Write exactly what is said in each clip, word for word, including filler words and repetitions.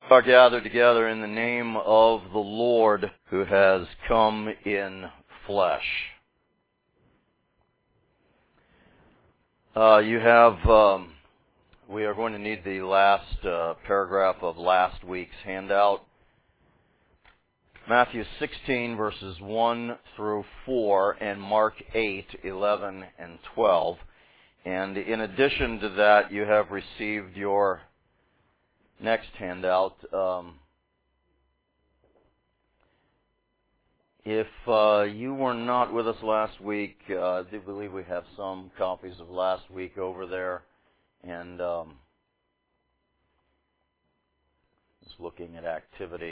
are gathered together in the name of the Lord who has come in flesh. Uh, you have, um, we are going to need the last uh, paragraph of last week's handout. Matthew sixteen, verses one through four, and Mark eight, eleven, and twelve. And in addition to that, you have received your next handout. Um, if uh, you were not with us last week, uh, I do believe we have some copies of last week over there. And um, just looking at activity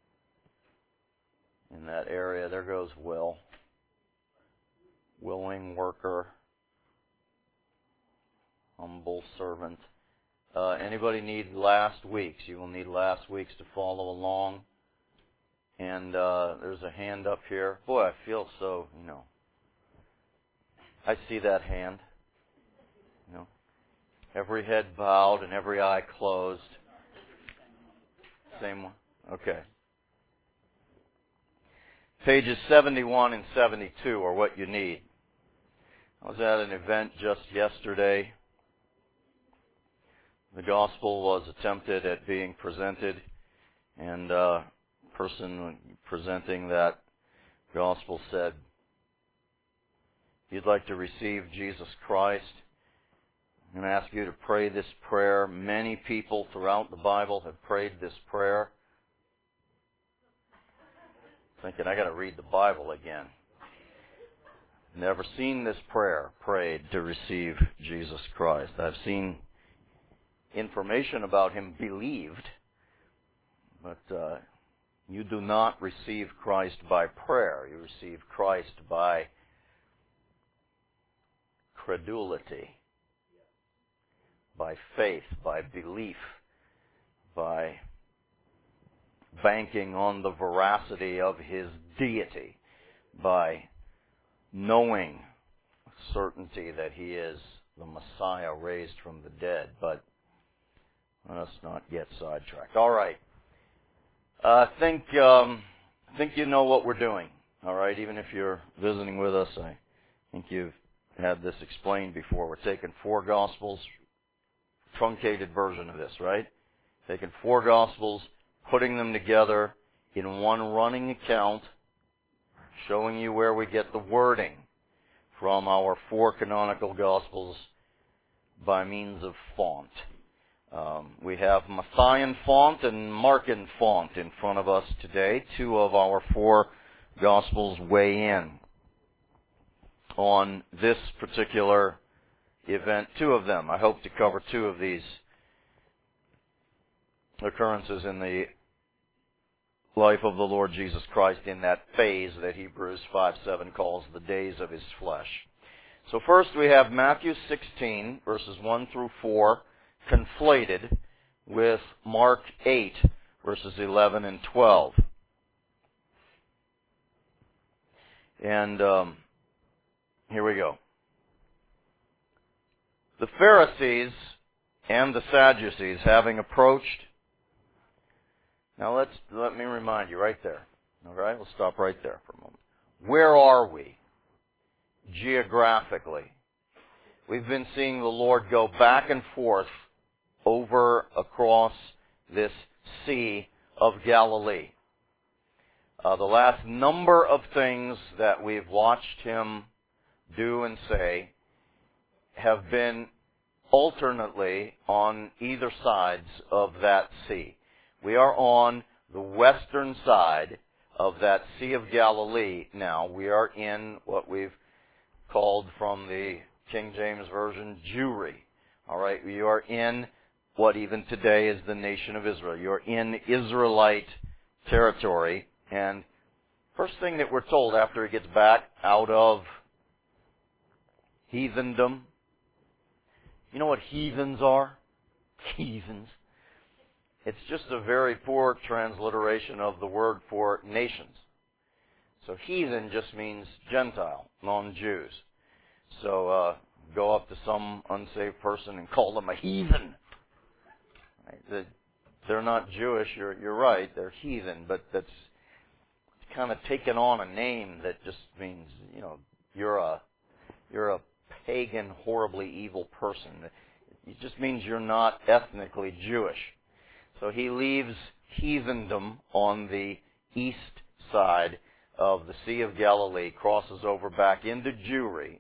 in that area. There goes Will. Willing worker. Humble servant. Uh, anybody need last week's? You will need last week's to follow along. And uh, there's a hand up here. Boy, I feel so, you know. I see that hand. You know, every head bowed and every eye closed. Same one? Okay. Pages seventy-one and seventy-two are what you need. I was at an event just yesterday. The gospel was attempted at being presented, and uh, the person presenting that gospel said, if you'd like to receive Jesus Christ, I'm going to ask you to pray this prayer. Many people throughout the Bible have prayed this prayer. Thinking, I got to read the Bible again. Never seen this prayer prayed to receive Jesus Christ. I've seen information about him believed, but uh, you do not receive Christ by prayer. You receive Christ by credulity, by faith, by belief, by banking on the veracity of his deity, by knowing certainty that he is the Messiah raised from the dead. But let us not get sidetracked. All right. I uh, think um, I think you know what we're doing. All right. Even if you're visiting with us, I think you've had this explained before. We're taking four Gospels, truncated version of this, right? Taking four Gospels, putting them together in one running account, showing you where we get the wording from our four canonical Gospels by means of font. Um, we have Matthean font and Markan font in front of us today. Two of our four Gospels weigh in on this particular event. Two of them. I hope to cover two of these occurrences in the life of the Lord Jesus Christ in that phase that Hebrews five seven calls the days of his flesh. So first we have Matthew sixteen, verses one through four, conflated with Mark eight, verses eleven and twelve. And um, here we go. The Pharisees and the Sadducees, having approached. Now let's let me remind you right there. All right, we'll stop right there for a moment. Where are we geographically? We've been seeing the Lord go back and forth over across this Sea of Galilee. Uh, the last number of things that we've watched him do and say have been alternately on either sides of that sea. We are on the western side of that Sea of Galilee now. We are in what we've called from the King James Version Jewry. All right, we are in what even today is the nation of Israel. You're in Israelite territory. And first thing that we're told after he gets back out of heathendom, you know what heathens are? Heathens. It's just a very poor transliteration of the word for nations. So heathen just means Gentile, non-Jews. So uh, go up to some unsaved person and call them a heathen. Right? The they're not Jewish. You're you're right. They're heathen, but that's kind of taken on a name that just means, you know, you're a you're a pagan, horribly evil person. It just means you're not ethnically Jewish. So he leaves heathendom on the east side of the Sea of Galilee, crosses over back into Jewry.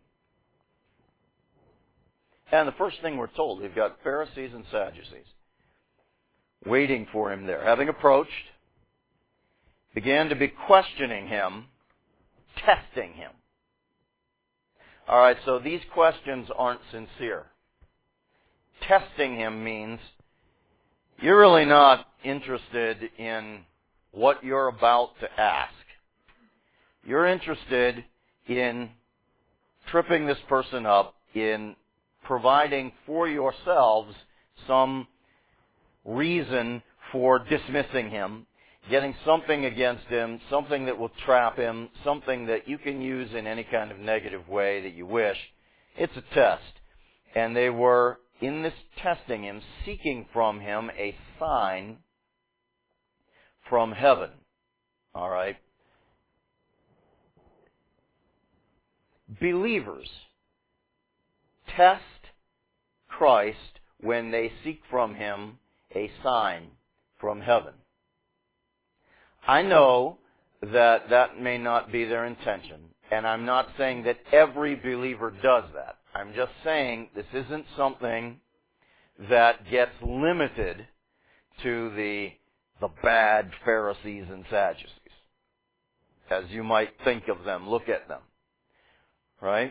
And the first thing we're told, we've got Pharisees and Sadducees waiting for him there. Having approached, began to be questioning him, testing him. All right, so these questions aren't sincere. Testing him means you're really not interested in what you're about to ask. You're interested in tripping this person up, in providing for yourselves some reason for dismissing him, getting something against him, something that will trap him, something that you can use in any kind of negative way that you wish. It's a test. And they were, in this testing him, seeking from him a sign from heaven. All right? Believers test Christ when they seek from him a sign from heaven. I know that that may not be their intention, and I'm not saying that every believer does that. I'm just saying this isn't something that gets limited to the the bad Pharisees and Sadducees, as you might think of them, look at them. Right?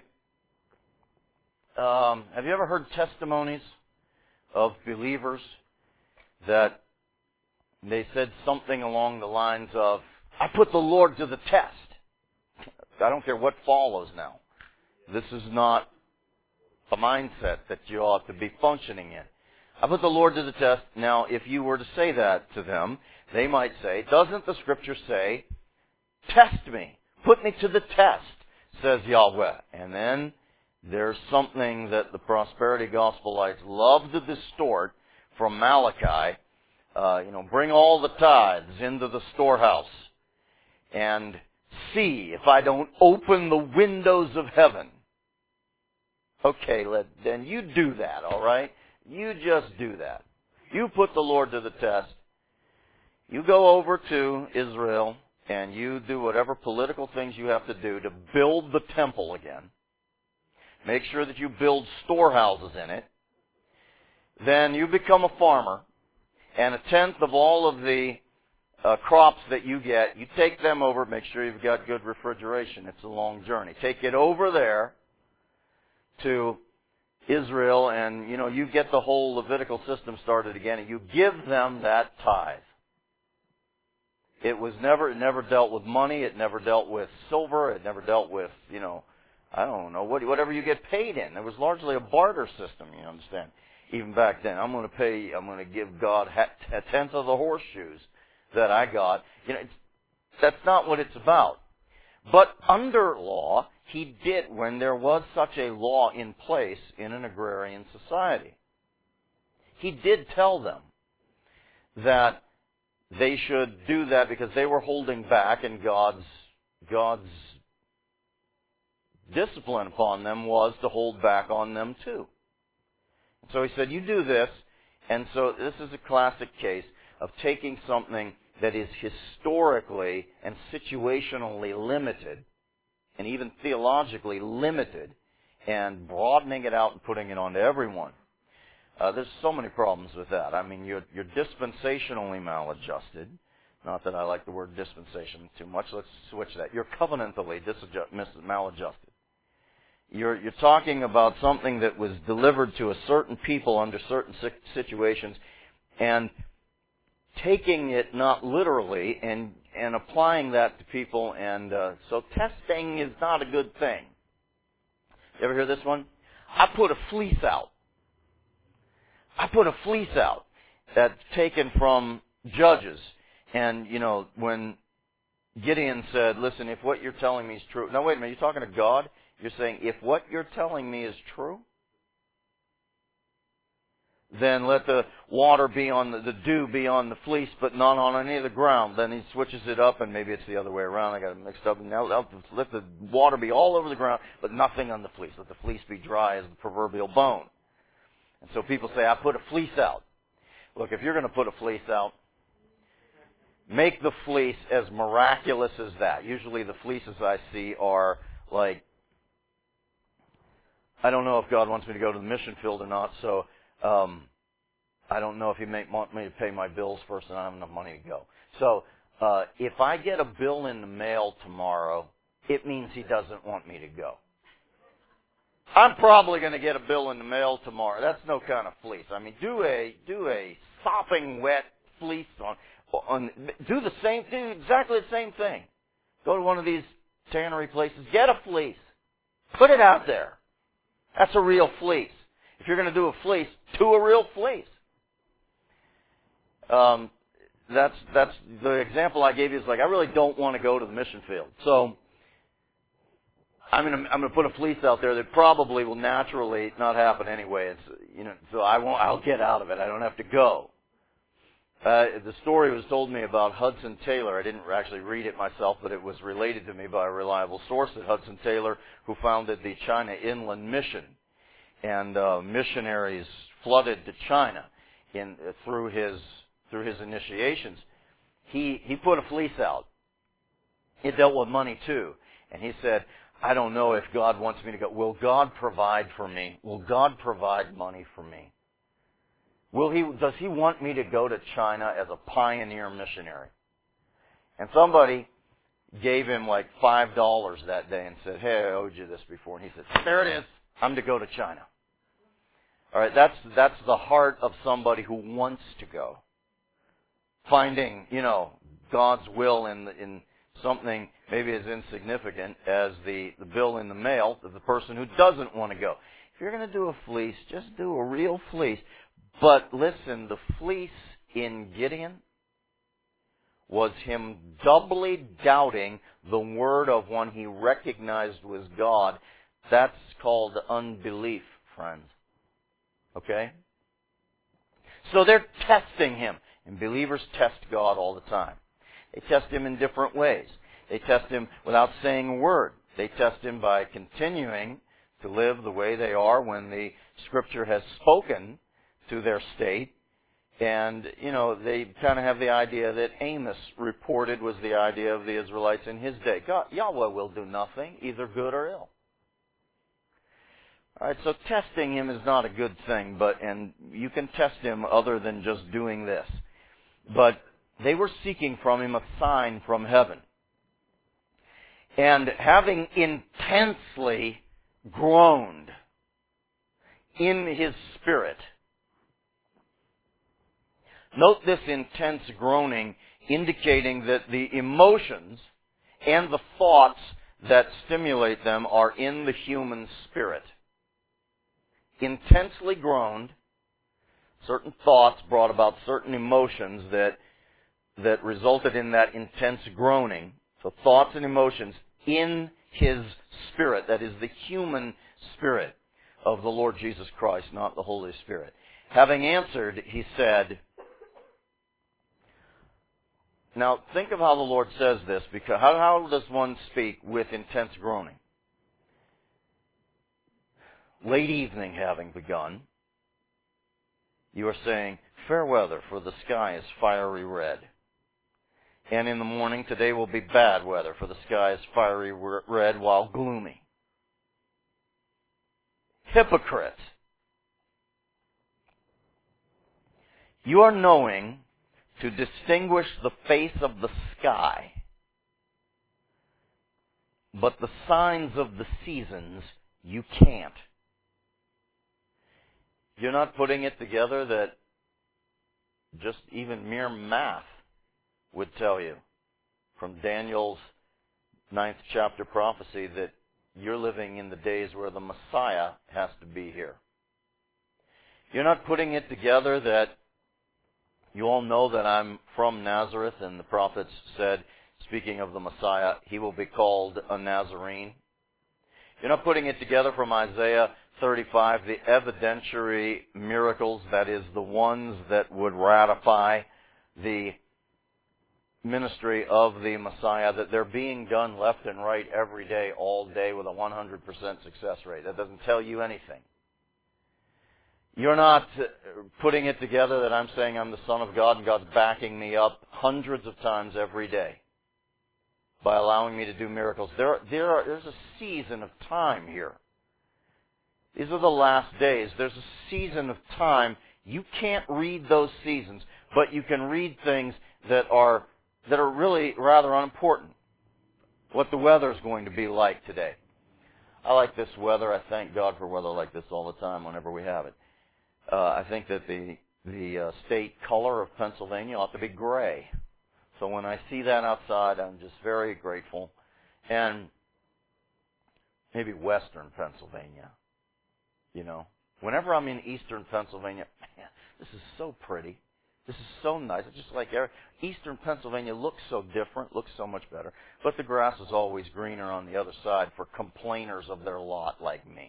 Um, have you ever heard testimonies of believers that they said something along the lines of, I put the Lord to the test. I don't care what follows now. This is not a mindset that you ought to be functioning in. I put the Lord to the test. Now, if you were to say that to them, they might say, doesn't the Scripture say, test me, put me to the test, says Yahweh. And then there's something that the prosperity gospelites love to distort from Malachi. Uh, you know, bring all the tithes into the storehouse and see if I don't open the windows of heaven. Okay, let, then you do that, all right? You just do that. You put the Lord to the test. You go over to Israel and you do whatever political things you have to do to build the temple again. Make sure that you build storehouses in it. Then you become a farmer, and a tenth of all of the uh, crops that you get, you take them over, make sure you've got good refrigeration. It's a long journey. Take it over there to Israel, and, you know, you get the whole Levitical system started again, and you give them that tithe. It was never, it never dealt with money, it never dealt with silver, it never dealt with, you know, I don't know, whatever you get paid in. It was largely a barter system, you understand. Even back then, I'm going to pay, I'm going to give God a tenth of the horseshoes that I got. You know, it's, that's not what it's about. But under law, he did, when there was such a law in place in an agrarian society, he did tell them that they should do that because they were holding back, and God's God's discipline upon them was to hold back on them too. So he said, you do this, and so this is a classic case of taking something that is historically and situationally limited, and even theologically limited, and broadening it out and putting it onto everyone. Uh, there's so many problems with that. I mean, you're, you're dispensationally maladjusted. Not that I like the word dispensation too much. Let's switch that. You're covenantally disadjust, maladjusted. You're, you're talking about something that was delivered to a certain people under certain situations, and taking it not literally and, and applying that to people. And uh, so testing is not a good thing. You ever hear this one? I put a fleece out. I put a fleece out that's taken from Judges. And, you know, when Gideon said, listen, if what you're telling me is true. Now, wait a minute, you're talking to God? You're saying, if what you're telling me is true, then let the water be on the, the dew be on the fleece, but not on any of the ground. Then he switches it up, and maybe it's the other way around. I got it mixed up. And now let the water be all over the ground, but nothing on the fleece. Let the fleece be dry as the proverbial bone. And so people say, I put a fleece out. Look, if you're going to put a fleece out, make the fleece as miraculous as that. Usually the fleeces I see are like, I don't know if God wants me to go to the mission field or not, so um, I don't know if He may want me to pay my bills first and I don't have enough money to go. So uh, if I get a bill in the mail tomorrow, it means He doesn't want me to go. I'm probably going to get a bill in the mail tomorrow. That's no kind of fleece. I mean, do a do a sopping wet fleece on, on do the same do exactly the same thing. Go to one of these tannery places, get a fleece, put it out there. That's a real fleece. If you're going to do a fleece, do a real fleece. Um, that's that's the example I gave you. Is like, I really don't want to go to the mission field, so I'm going to I'm going to put a fleece out there that probably will naturally not happen anyway. It's you know, so I won't. I'll get out of it. I don't have to go. Uh, the story was told me about Hudson Taylor. I didn't actually read it myself, but it was related to me by a reliable source, that Hudson Taylor, who founded the China Inland Mission, and uh, missionaries flooded to China in uh, through his through his initiations. He he put a fleece out. It dealt with money too, and he said, I don't know if God wants me to go. Will God provide for me? Will God provide money for me? Will he, does He want me to go to China as a pioneer missionary? And somebody gave him like five dollars that day and said, hey, I owed you this before. And he said, there it is. I'm to go to China. All right, that's that's the heart of somebody who wants to go. Finding, you know, God's will in in something maybe as insignificant as the, the bill in the mail of the person who doesn't want to go. If you're going to do a fleece, just do a real fleece. But listen, the fleece in Gideon was him doubly doubting the word of one he recognized was God. That's called unbelief, friends. Okay? So they're testing him. And believers test God all the time. They test Him in different ways. They test Him without saying a word. They test Him by continuing to live the way they are when the Scripture has spoken to their state. And, you know, they kind of have the idea that Amos reported was the idea of the Israelites in his day. God, Yahweh will do nothing, either good or ill. All right, so testing Him is not a good thing, but and you can test Him other than just doing this. But they were seeking from Him a sign from heaven. And having intensely groaned in his spirit. Note this intense groaning, indicating that the emotions and the thoughts that stimulate them are in the human spirit. Intensely groaned, certain thoughts brought about certain emotions that that resulted in that intense groaning. So thoughts and emotions in his spirit, that is the human spirit of the Lord Jesus Christ, not the Holy Spirit. Having answered, he said, now think of how the Lord says this, because how, how does one speak with intense groaning? Late evening having begun, you are saying, fair weather, for the sky is fiery red. And in the morning, today will be bad weather, for the sky is fiery red while gloomy. Hypocrite. You are knowing to distinguish the face of the sky, but the signs of the seasons you can't. You're not putting it together that just even mere math would tell you from Daniel's ninth chapter prophecy that you're living in the days where the Messiah has to be here. You're not putting it together that you all know that I'm from Nazareth, and the prophets said, speaking of the Messiah, he will be called a Nazarene. You're not putting it together from Isaiah thirty-five, the evidentiary miracles, that is, the ones that would ratify the ministry of the Messiah, that they're being done left and right every day, all day, with a one hundred percent success rate. That doesn't tell you anything. You're not putting it together that I'm saying I'm the Son of God and God's backing me up hundreds of times every day by allowing me to do miracles. There, there are, there's a season of time here. These are the last days. There's a season of time. You can't read those seasons, but you can read things that are that are really rather unimportant. What the weather is going to be like today. I like this weather. I thank God for weather like this all the time whenever we have it. Uh, I think that the the uh, state color of Pennsylvania ought to be gray. So when I see that outside, I'm just very grateful. And maybe western Pennsylvania, you know. Whenever I'm in eastern Pennsylvania, man, this is so pretty. This is so nice. It's just like eastern Pennsylvania looks so different, looks so much better. But the grass is always greener on the other side for complainers of their lot like me.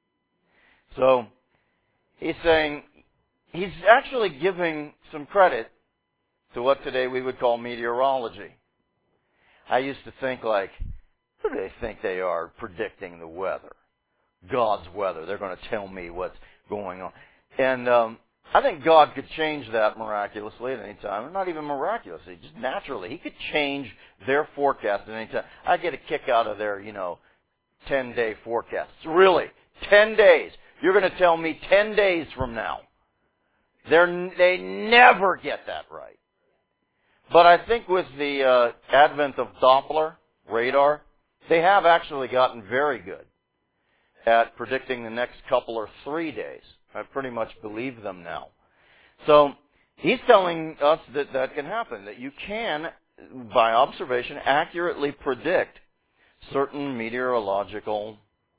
So he's saying, he's actually giving some credit to what today we would call meteorology. I used to think like, who do they think they are predicting the weather? God's weather. They're going to tell me what's going on. And um, I think God could change that miraculously at any time. Not even miraculously, just naturally. He could change their forecast at any time. I get a kick out of their, you know, ten-day forecasts. Really, ten days. You're going to tell me ten days from now. They're, they never get that right. But I think with the uh, advent of Doppler radar, they have actually gotten very good at predicting the next couple or three days. I pretty much believe them now. So he's telling us that that can happen, that you can, by observation, accurately predict certain meteorological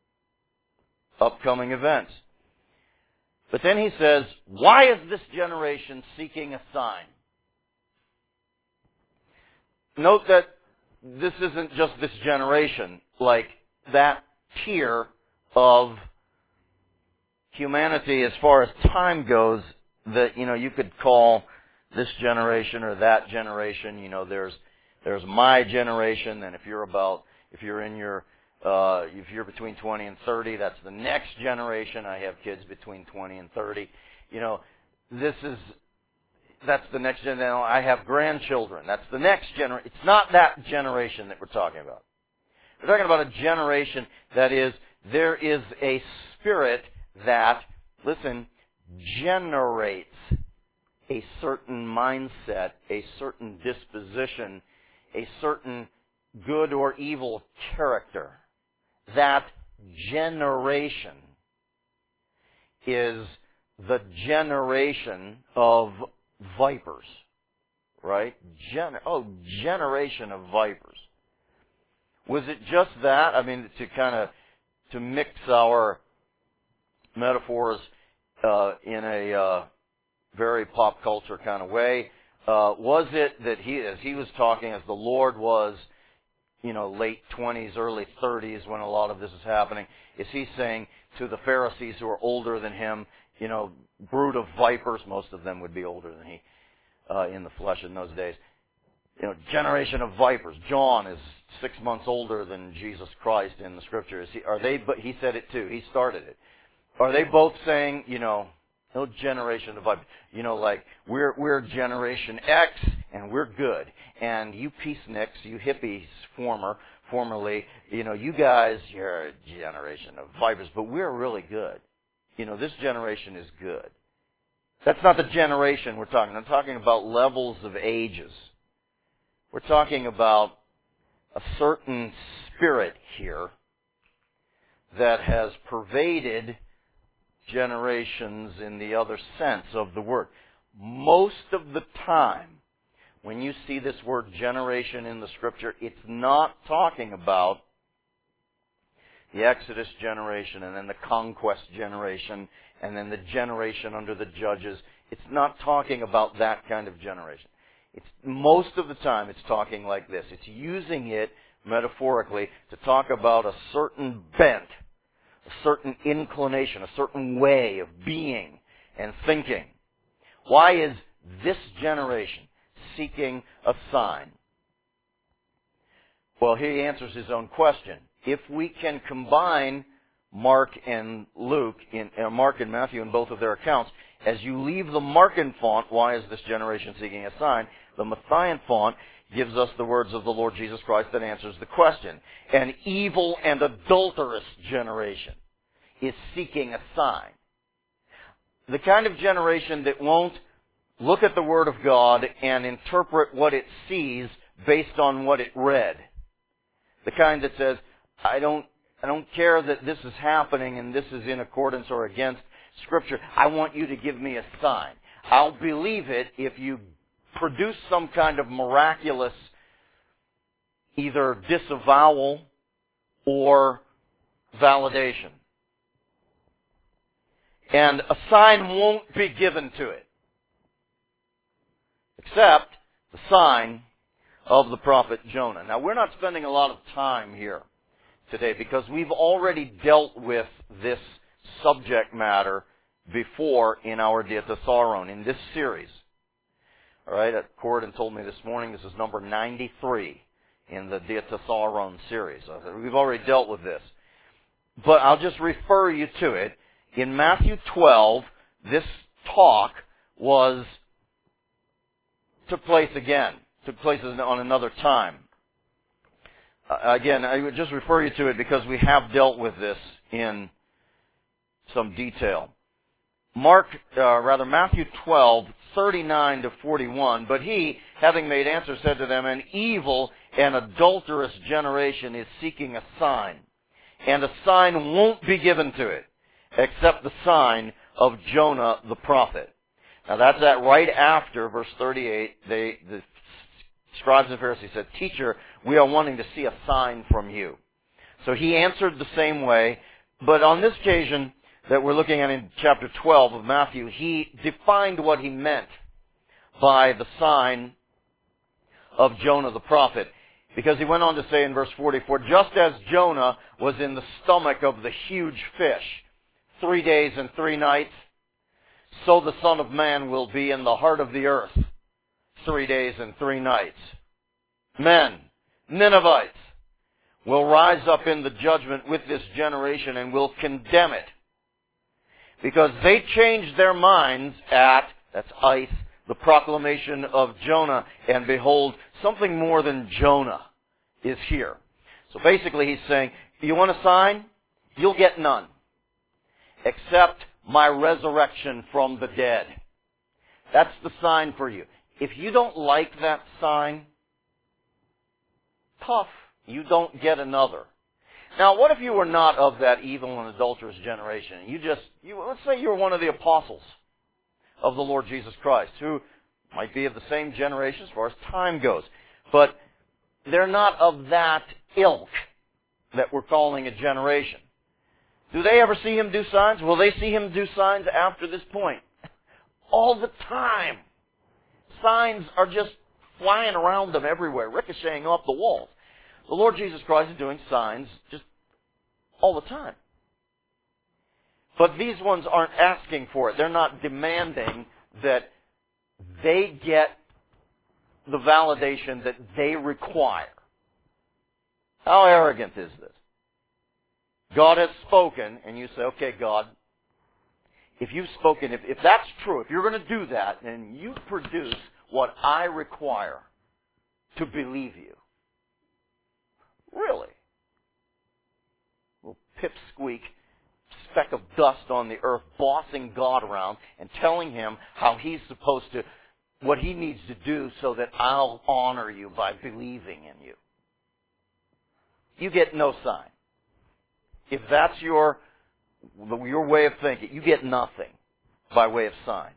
upcoming events. But then he says, why is this generation seeking a sign? Note that this isn't just this generation, like that tier of humanity as far as time goes, that, you know, you could call this generation or that generation. You know, there's there's my generation, and if you're about if you're in your uh if you're between twenty and thirty, that's the next generation. I have kids between twenty and thirty. You know, this is that's the next generation. I have grandchildren. That's the next generation. It's not that generation that we're talking about. We're talking about a generation that is, there is a spirit that, listen, generates a certain mindset, a certain disposition, a certain good or evil character. That generation is the generation of vipers, right? Gen- oh, generation of vipers. Was it just that? I mean, to kind of, to mix our metaphors uh, in a uh, very pop culture kind of way, uh, was it that he, as he was talking, as the Lord was, you know, late twenties, early thirties when a lot of this is happening, is he saying to the Pharisees who are older than him, you know, brood of vipers, most of them would be older than he uh, in the flesh in those days, you know, generation of vipers. John is six months older than Jesus Christ in the Scriptures. He, are they? But he said it too. He started it. Are they both saying, you know, no generation of vipers? You know, like we're we're Generation X and we're good, and you peaceniks, you hippies, former formerly, you know, you guys, you're a generation of vipers, but we're really good. You know, this generation is good. That's not the generation we're talking. I'm talking about levels of ages. We're talking about a certain spirit here that has pervaded generations in the other sense of the word. Most of the time, when you see this word generation in the Scripture, it's not talking about the Exodus generation and then the conquest generation and then the generation under the judges. It's not talking about that kind of generation. It's most of the time it's talking like this. It's using it metaphorically to talk about a certain bent, a a certain inclination, a certain way of being and thinking. Why is this generation seeking a sign? Well, he answers his own question. If we can combine Mark and Luke, in uh, Mark and Matthew in both of their accounts, as you leave the Markan font, why is this generation seeking a sign? The Matthean font gives us the words of the Lord Jesus Christ that answers the question. An evil and adulterous generation is seeking a sign. The kind of generation that won't look at the Word of God and interpret what it sees based on what it read. The kind that says, I don't, I don't care that this is happening and this is in accordance or against Scripture. I want you to give me a sign. I'll believe it if you produce some kind of miraculous either disavowal or validation. And a sign won't be given to it, except the sign of the prophet Jonah. Now, we're not spending a lot of time here today because we've already dealt with this subject matter before in our Diatessaron, in this series. All right, Corridon told me this morning this is number ninety-three in the Diatessaron series. We've already dealt with this. But I'll just refer you to it. In Matthew twelve, this talk was took place again, took place on another time. Uh, again, I would just refer you to it because we have dealt with this in some detail. Mark, uh, rather Matthew twelve, thirty-nine to forty-one, but he, having made answer, said to them, an evil and adulterous generation is seeking a sign, and a sign won't be given to it, except the sign of Jonah the prophet. Now that's that right after verse thirty-eight, they, the scribes and Pharisees said, Teacher, we are wanting to see a sign from you. So he answered the same way, but on this occasion that we're looking at in chapter twelve of Matthew, he defined what he meant by the sign of Jonah the prophet. Because he went on to say in verse forty-four, just as Jonah was in the stomach of the huge fish three days and three nights, so the Son of Man will be in the heart of the earth three days and three nights. Men, Ninevites, will rise up in the judgment with this generation and will condemn it, because they changed their minds at, that's ice, the proclamation of Jonah, and behold, something more than Jonah is here. So basically he's saying, you want a sign? You'll get none, except my resurrection from the dead. That's the sign for you. If you don't like that sign, tough, you don't get another. Now, what if you were not of that evil and adulterous generation? You just, you, let's say you were one of the apostles of the Lord Jesus Christ, who might be of the same generation as far as time goes, but they're not of that ilk that we're calling a generation. Do they ever see him do signs? Will they see him do signs after this point? All the time. Signs are just flying around them everywhere, ricocheting off the walls. The Lord Jesus Christ is doing signs just all the time. But these ones aren't asking for it. They're not demanding that they get the validation that they require. How arrogant is this? God has spoken, and you say, okay, God, if you've spoken, if, if that's true, if you're going to do that, then you produce what I require to believe you. Really? Little pipsqueak, speck of dust on the earth, bossing God around and telling him how he's supposed to, what he needs to do so that I'll honor you by believing in you. You get no sign. If that's your, your way of thinking, you get nothing by way of sign.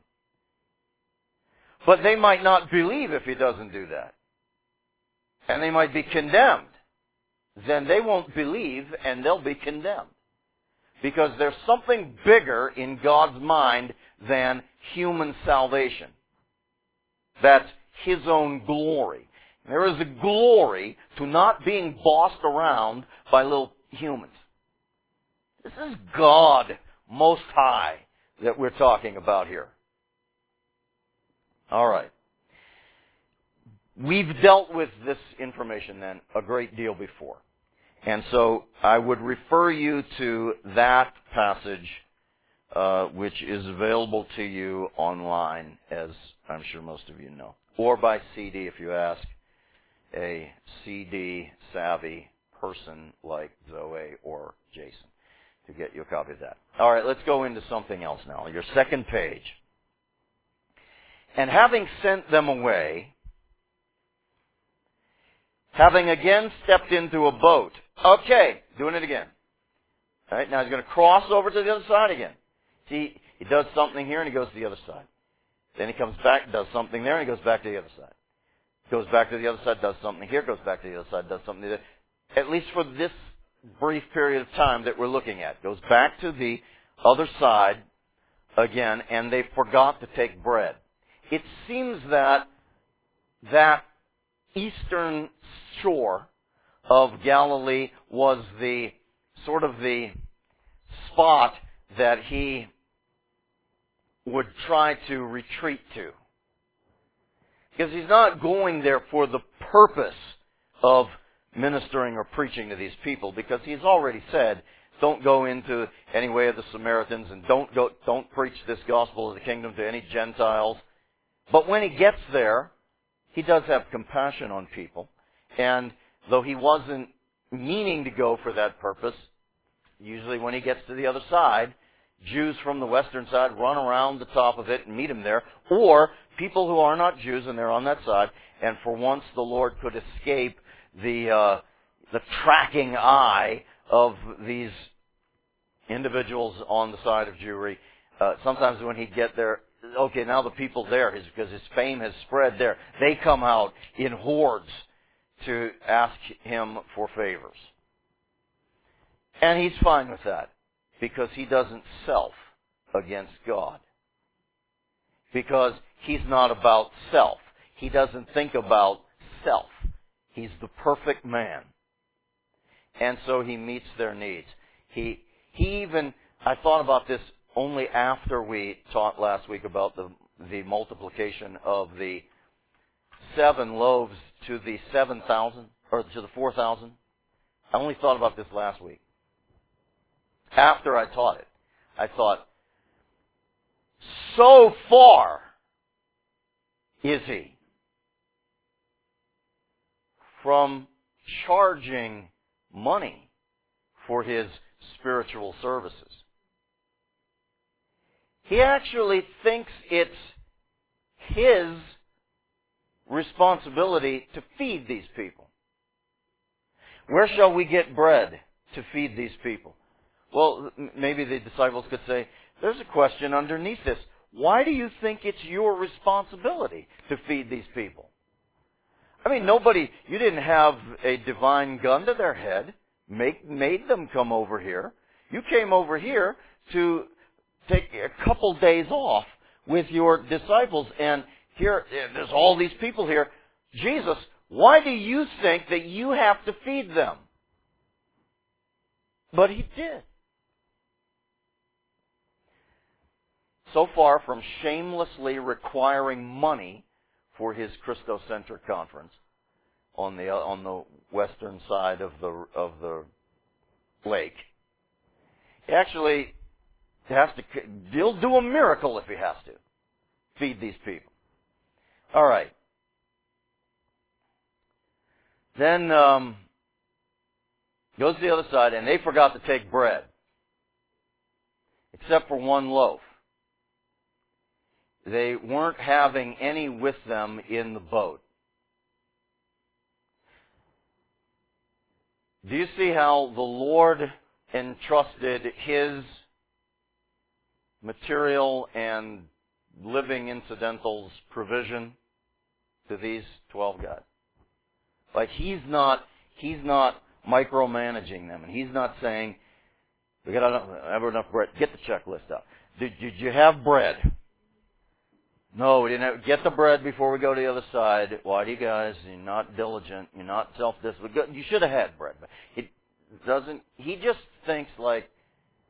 But they might not believe if he doesn't do that. And they might be condemned. Then they won't believe and they'll be condemned. Because there's something bigger in God's mind than human salvation. That's his own glory. There is a glory to not being bossed around by little humans. This is God Most High that we're talking about here. All right. We've dealt with this information then a great deal before. And so I would refer you to that passage, uh, which is available to you online, as I'm sure most of you know, or by C D if you ask a C D-savvy person like Zoe or Jason to get you a copy of that. All right, let's go into something else now. Your second page. And having sent them away, having again stepped into a boat. Okay, doing it again. All right, now he's going to cross over to the other side again. See, he does something here and he goes to the other side. Then he comes back, does something there, and he goes back to the other side. Goes back to the other side, does something here, goes back to the other side, does something there. At least for this brief period of time that we're looking at. Goes back to the other side again, and they forgot to take bread. It seems that that eastern shore of Galilee was the sort of the spot that he would try to retreat to. Because he's not going there for the purpose of ministering or preaching to these people, because he's already said, don't go into any way of the Samaritans and don't go, don't preach this gospel of the kingdom to any Gentiles. But when he gets there, he does have compassion on people. And though he wasn't meaning to go for that purpose, usually when he gets to the other side, Jews from the western side run around the top of it and meet him there. Or people who are not Jews and they're on that side. And for once the Lord could escape the uh, the tracking eye of these individuals on the side of Jewry. Uh, sometimes when he'd get there, okay, now the people there, his, because his fame has spread there, they come out in hordes to ask him for favors. And he's fine with that, because he doesn't self against God. Because he's not about self. He doesn't think about self. He's the perfect man. And so he meets their needs. He he even, I thought about this only after we taught last week about the, the multiplication of the seven loaves to the seven thousand, or to the four thousand. I only thought about this last week. After I taught it, I thought, so far is he from charging money for his spiritual services. He actually thinks it's his responsibility to feed these people. Where shall we get bread to feed these people? Well, maybe the disciples could say, there's a question underneath this. Why do you think it's your responsibility to feed these people? I mean, nobody, you didn't have a divine gun to their head, make, made them come over here. You came over here to take a couple days off with your disciples, and here, there's all these people here. Jesus, why do you think that you have to feed them? But he did. So far from shamelessly requiring money for his Christocentric conference on the on the western side of the of the lake, he actually has to. He'll do a miracle if he has to feed these people. All right. Then um, goes to the other side, and they forgot to take bread, except for one loaf. They weren't having any with them in the boat. Do you see how the Lord entrusted His material and living incidentals provision to these twelve guys? Like He's not, He's not micromanaging them, and He's not saying, we got enough, have enough bread. Get the checklist out. Did, did you have bread? No, we didn't have, get the bread before we go to the other side. Why do you guys, you're not diligent, you're not self-disciplined. You should have had bread. But it doesn't, he just thinks like,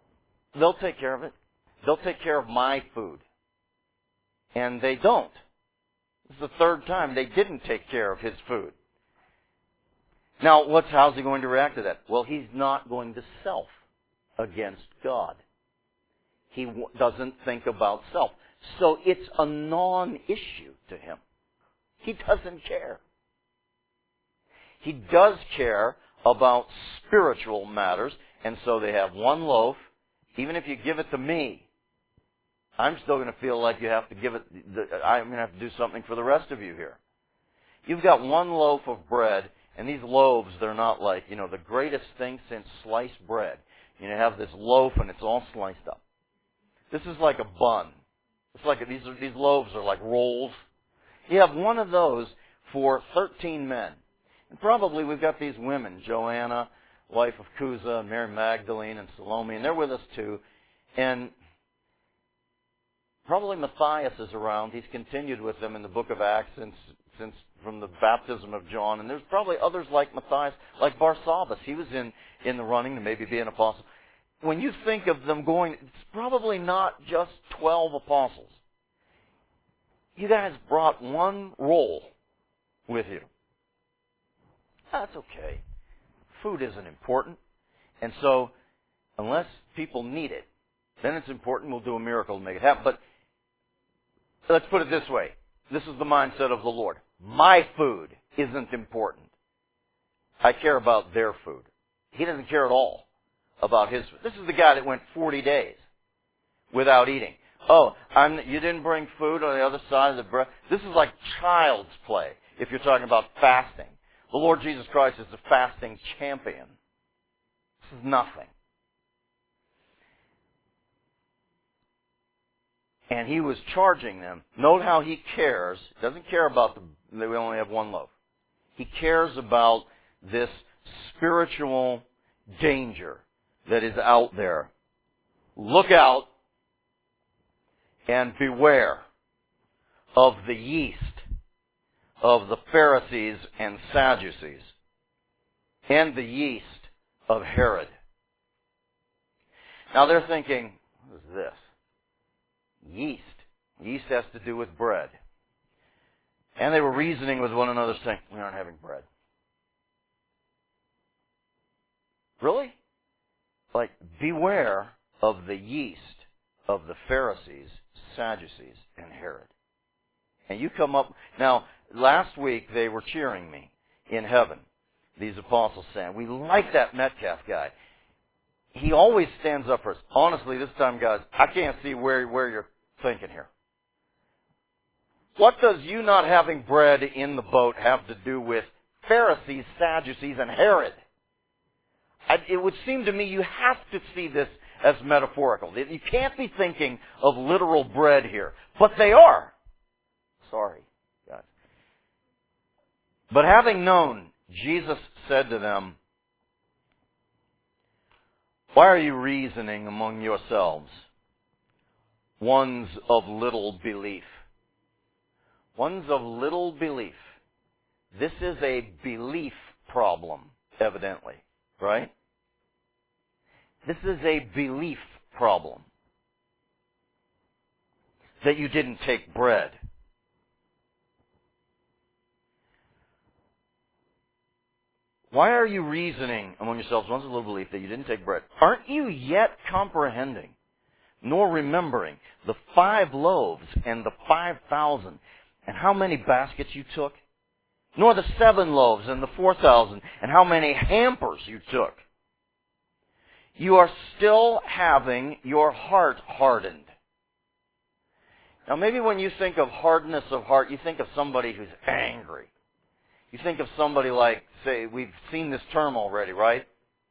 they'll take care of it. They'll take care of my food. And they don't. This is the third time they didn't take care of his food. Now, what's, how's he going to react to that? Well, he's not going to self against God. He w- doesn't think about self. So it's a non-issue to him. He doesn't care. He does care about spiritual matters, and so they have one loaf. Even if you give it to me, I'm still going to feel like you have to give it, I'm going to have to do something for the rest of you here. You've got one loaf of bread, and these loaves, they're not like, you know, the greatest thing since sliced bread. You know, you have this loaf, and it's all sliced up. This is like a bun. It's like, these, are, these loaves are like rolls. You have one of those for thirteen men. And probably we've got these women, Joanna, wife of Cusa, and Mary Magdalene, and Salome, and they're with us too. And probably Matthias is around. He's continued with them in the book of Acts since, since from the baptism of John. And there's probably others like Matthias, like Barsabbas. He was in, in the running to maybe be an apostle. When you think of them going, it's probably not just twelve apostles. You guys brought one roll with you. That's okay. Food isn't important. And so, unless people need it, then it's important. We'll do a miracle to make it happen. But let's put it this way. This is the mindset of the Lord. My food isn't important. I care about their food. He doesn't care at all about his food. This is the guy that went forty days without eating. Oh, I'm, you didn't bring food on the other side of the bread. This is like child's play if you're talking about fasting. The Lord Jesus Christ is the fasting champion. This is nothing. And he was charging them. Note how he cares. He doesn't care about the, that we only have one loaf. He cares about this spiritual danger that is out there. Look out and beware of the yeast of the Pharisees and Sadducees and the yeast of Herod. Now they're thinking, what is this? Yeast. Yeast has to do with bread. And they were reasoning with one another saying, we aren't having bread. Really? Like, beware of the yeast of the Pharisees, Sadducees, and Herod. And you come up... Now, last week they were cheering me in heaven, these apostles saying, we like that Metcalf guy. He always stands up for us. Honestly, this time, guys, I can't see where, where you're thinking here. What does you not having bread in the boat have to do with Pharisees, Sadducees, and Herod? I, it would seem to me you have to see this as metaphorical. You can't be thinking of literal bread here. But they are. Sorry, guys. But having known, Jesus said to them, why are you reasoning among yourselves, ones of little belief? Ones of little belief. This is a belief problem, evidently, right? This is a belief problem. That you didn't take bread. Why are you reasoning among yourselves, ones of little belief, that you didn't take bread? Aren't you yet comprehending, nor remembering the five loaves and the five thousand, and how many baskets you took? Nor the seven loaves and the four thousand, and how many hampers you took? You are still having your heart hardened. Now maybe when you think of hardness of heart, you think of somebody who's angry. You think of somebody like, say, we've seen this term already, right?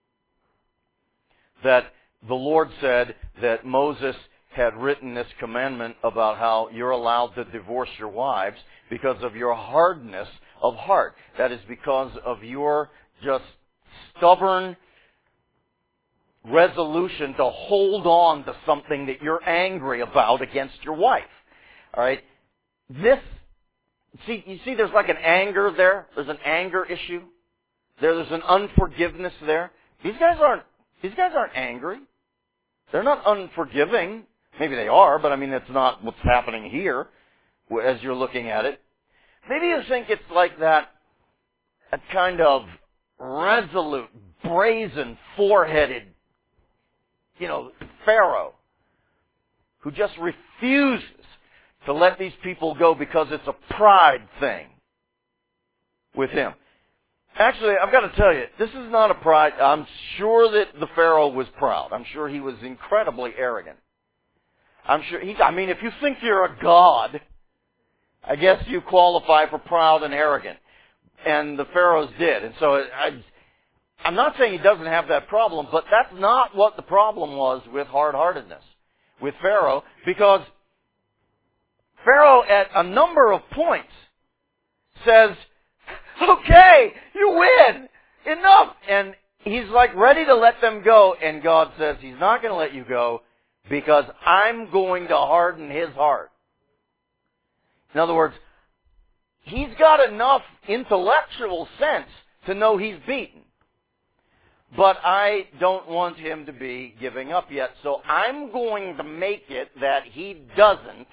That the Lord said that Moses had written this commandment about how you're allowed to divorce your wives because of your hardness of heart. That is because of your just stubborn resolution to hold on to something that you're angry about against your wife. All right? This, see, you see there's like an anger there. There's an anger issue. There, there's an unforgiveness there. These guys aren't, these guys aren't angry. They're not unforgiving. Maybe they are, but I mean, that's not what's happening here as you're looking at it. Maybe you think it's like that, a kind of resolute, brazen, four-headed, you know, Pharaoh who just refuses to let these people go because it's a pride thing with him. Actually, I've got to tell you, this is not a pride. I'm sure that the Pharaoh was proud. I'm sure he was incredibly arrogant. I'm sure he, I mean, if you think you're a god, I guess you qualify for proud and arrogant. And the Pharaohs did. And so I, I'm not saying he doesn't have that problem, but that's not what the problem was with hard-heartedness with Pharaoh, because Pharaoh at a number of points says, okay, you win, enough. And he's like ready to let them go, and God says he's not going to let you go because I'm going to harden his heart. In other words, he's got enough intellectual sense to know he's beaten. But I don't want him to be giving up yet, so I'm going to make it that he doesn't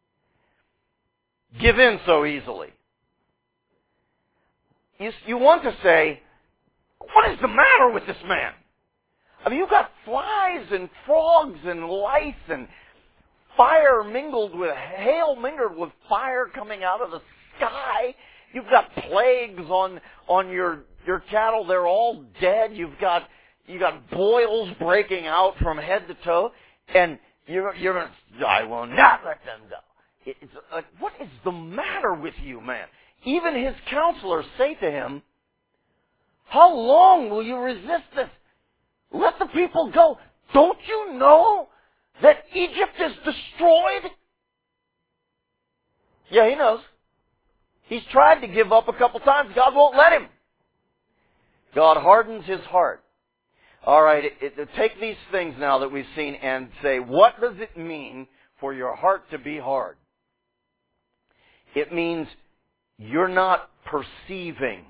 give in so easily. You, you want to say, what is the matter with this man? I mean, you've got flies and frogs and lice and fire mingled with, hail mingled with fire coming out of the sky. You've got plagues on, on your, your cattle. They're all dead. You've got, you got boils breaking out from head to toe. And you're, you're going to, I will not let them go. It, it's like, what is the matter with you, man? Even his counselors say to him, how long will you resist this? Let the people go. Don't you know that Egypt is destroyed? Yeah, he knows. He's tried to give up a couple times. God won't let him. God hardens his heart. All right, it, it, take these things now that we've seen and say, what does it mean for your heart to be hard? It means you're not perceiving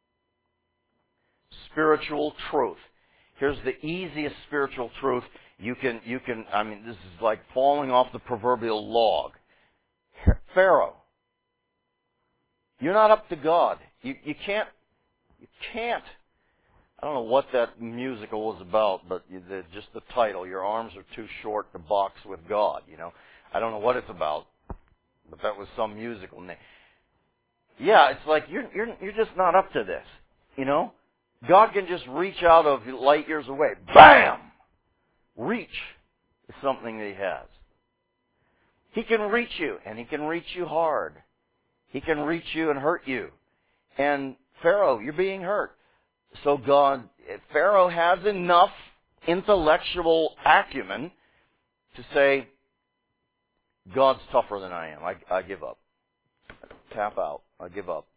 spiritual truth. Here's the easiest spiritual truth you can, you can, I mean, this is like falling off the proverbial log. Pharaoh, you're not up to God. You, you can't, you can't, I don't know what that musical was about, but the, just the title, your arms are too short to box with God, you know. I don't know what it's about, but that was some musical name. Yeah, it's like you're, you're, you're just not up to this, you know. God can just reach out of light years away. Bam! Reach is something that he has. He can reach you, and he can reach you hard. He can reach you and hurt you. And Pharaoh, you're being hurt. So God, Pharaoh has enough intellectual acumen to say, God's tougher than I am. I, I give up. Tap out. I give up.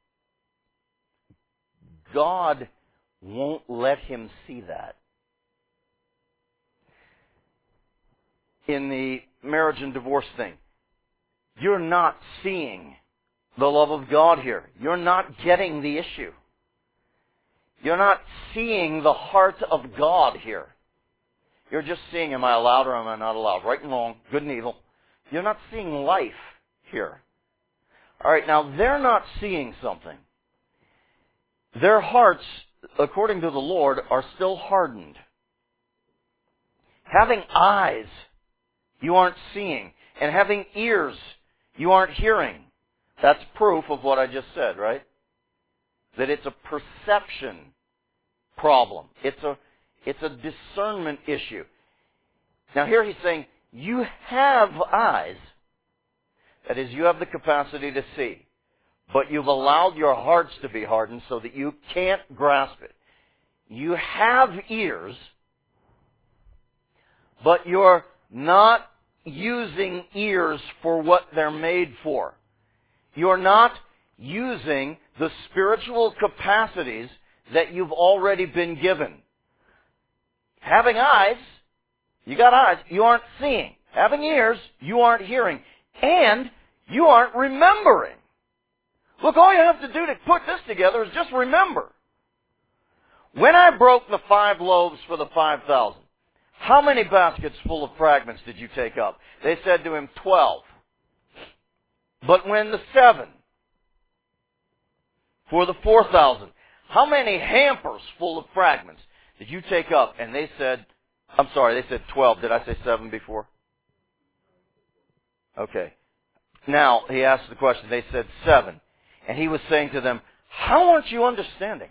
God won't let him see that. In the marriage and divorce thing, you're not seeing the love of God here. You're not getting the issue. You're not seeing the heart of God here. You're just seeing, am I allowed or am I not allowed? Right and wrong, good and evil. You're not seeing life here. All right, now they're not seeing something. Their hearts, according to the Lord, are still hardened. Having eyes, you aren't seeing. And having ears, you aren't hearing. That's proof of what I just said, right? That it's a perception problem. It's a, it's a discernment issue. Now here he's saying, you have eyes. That is, you have the capacity to see. But you've allowed your hearts to be hardened so that you can't grasp it. You have ears, but you're not using ears for what they're made for. You're not using the spiritual capacities that you've already been given. Having eyes, you got eyes, you aren't seeing. Having ears, you aren't hearing. And you aren't remembering. Look, all you have to do to put this together is just remember. When I broke the five loaves for the five thousand, how many baskets full of fragments did you take up? They said to him, twelve. But when the seven, for the four thousand, how many hampers full of fragments did you take up? And they said, I'm sorry, they said twelve. Did I say seven before? Okay. Now, he asked the question. They said seven. And he was saying to them, how aren't you understanding?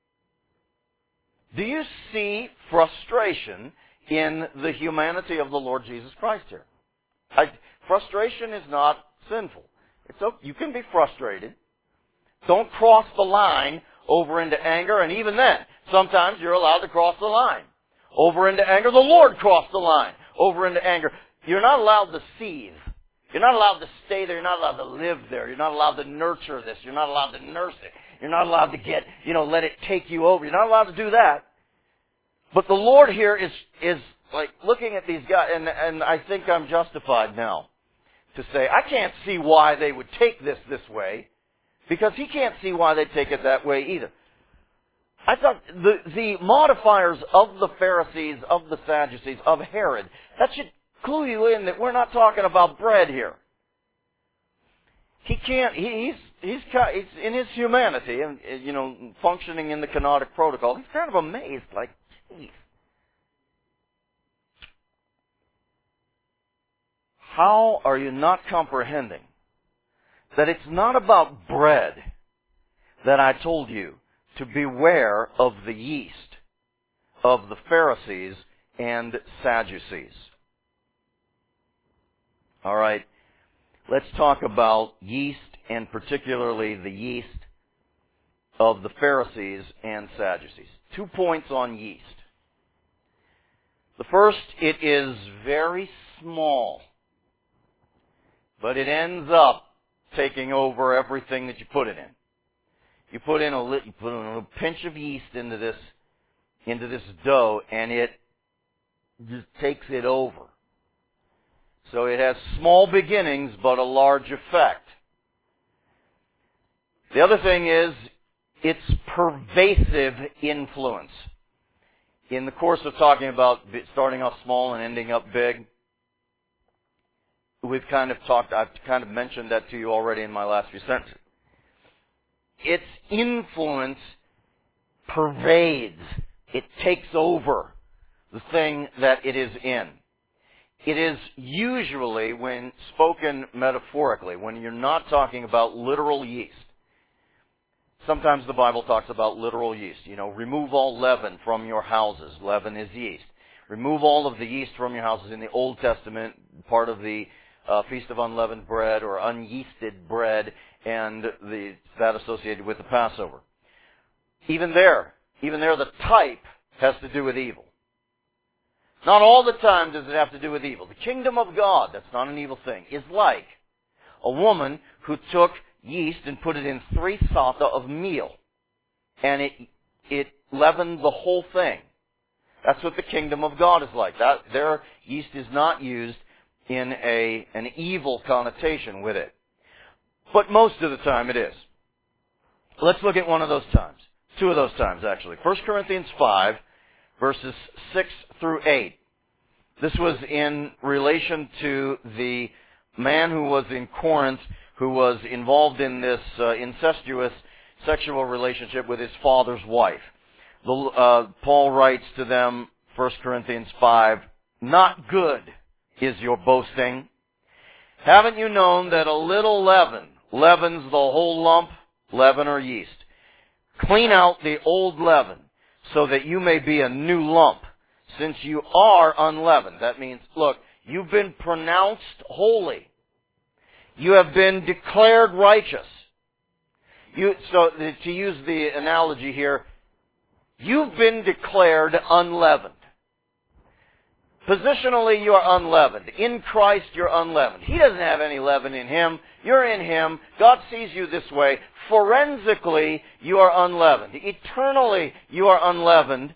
Do you see frustration in the humanity of the Lord Jesus Christ here? I, frustration is not sinful. It's okay. You can be frustrated. Don't cross the line over into anger, and even then, sometimes you're allowed to cross the line. Over into anger, the Lord crossed the line. Over into anger. You're not allowed to seethe. You're not allowed to stay there. You're not allowed to live there. You're not allowed to nurture this. You're not allowed to nurse it. You're not allowed to get, you know, let it take you over. You're not allowed to do that. But the Lord here is, is like looking at these guys, and, and I think I'm justified now to say, I can't see why they would take this this way, because he can't see why they'd take it that way either. I thought the, the modifiers of the Pharisees, of the Sadducees, of Herod, that should clue you in that we're not talking about bread here. He can't, he, he's, he's, he's in his humanity, and, you know, functioning in the canonic protocol, he's kind of amazed, like, geez. How are you not comprehending that it's not about bread that I told you to beware of the yeast of the Pharisees and Sadducees? All right, let's talk about yeast, and particularly the yeast of the Pharisees and Sadducees. Two points on yeast. The first, it is very small, but it ends up taking over everything that you put it in. You put in a little, you put in a little pinch of yeast into this, into this dough, and it just takes it over. So it has small beginnings, but a large effect. The other thing is its pervasive influence. In the course of talking about starting off small and ending up big, we've kind of talked, I've kind of mentioned that to you already in my last few sentences. Its influence pervades. It takes over the thing that it is in. It is usually, when spoken metaphorically, when you're not talking about literal yeast. Sometimes the Bible talks about literal yeast. You know, remove all leaven from your houses. Leaven is yeast. Remove all of the yeast from your houses. In the Old Testament, part of the uh, Feast of Unleavened Bread or unyeasted bread, and the, that associated with the Passover. Even there, even there, the type has to do with evil. Not all the time does it have to do with evil. The kingdom of God, that's not an evil thing, is like a woman who took yeast and put it in three sata of meal, and it it leavened the whole thing. That's what the kingdom of God is like. That their yeast is not used in a an evil connotation with it. But most of the time it is. Let's look at one of those times. Two of those times, actually. First Corinthians five, verses six through eight. This was in relation to the man who was in Corinth, who was involved in this uh, incestuous sexual relationship with his father's wife. The, uh, Paul writes to them, First Corinthians five, "Not good is your boasting. Haven't you known that a little leaven leavens the whole lump?" Leaven or yeast. "Clean out the old leaven, so that you may be a new lump, since you are unleavened." That means, look, you've been pronounced holy. You have been declared righteous. You, so to use the analogy here, you've been declared unleavened. Positionally, you are unleavened. In Christ, you're unleavened. He doesn't have any leaven in Him. You're in Him. God sees you this way. Forensically, you are unleavened. Eternally, you are unleavened.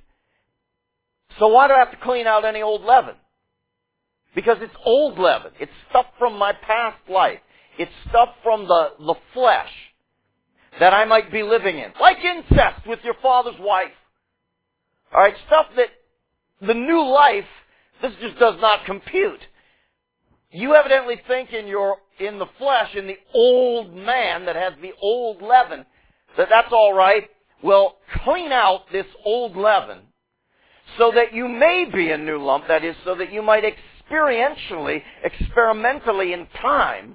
So why do I have to clean out any old leaven? Because it's old leaven. It's stuff from my past life. It's stuff from the, the flesh that I might be living in. Like incest with your father's wife. Alright, stuff that the new life This just does not compute. You evidently think in your, in the flesh, in the old man that has the old leaven, that that's all right. Well, clean out this old leaven so that you may be a new lump, that is, so that you might experientially, experimentally in time,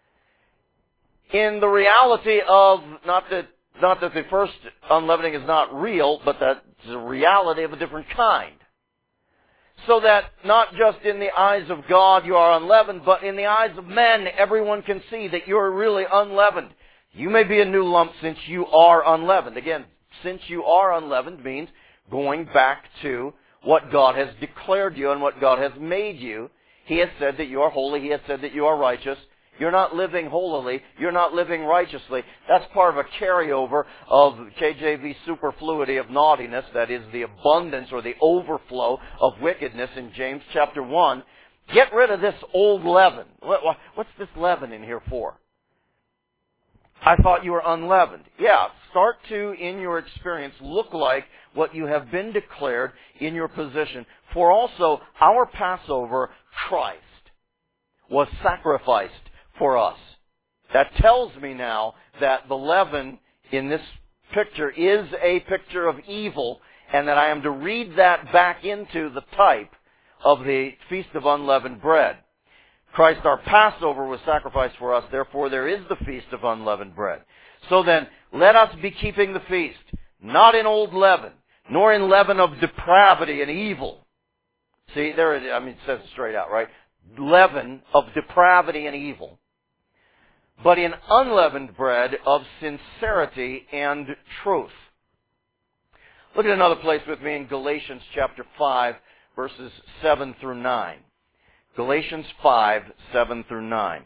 in the reality of, not that, not that the first unleavening is not real, but that it's a reality of a different kind. So that not just in the eyes of God you are unleavened, but in the eyes of men, everyone can see that you're really unleavened. You may be a new lump since you are unleavened. Again, since you are unleavened means going back to what God has declared you and what God has made you. He has said that you are holy. He has said that you are righteous. You're not living holily. You're not living righteously. That's part of a carryover of K J V superfluity of naughtiness, that is the abundance or the overflow of wickedness in James chapter one. Get rid of this old leaven. What's this leaven in here for? I thought you were unleavened. Yeah, start to, in your experience, look like what you have been declared in your position. For also, our Passover, Christ, was sacrificed for us. That tells me now that the leaven in this picture is a picture of evil, and that I am to read that back into the type of the Feast of Unleavened Bread. Christ our Passover was sacrificed for us, therefore there is the Feast of Unleavened Bread. So then, let us be keeping the feast, not in old leaven, nor in leaven of depravity and evil. See, there it is. I mean, it says it straight out, right? Leaven of depravity and evil. But in unleavened bread of sincerity and truth. Look at another place with me in Galatians chapter five, verses seven through nine. Galatians five, seven through nine.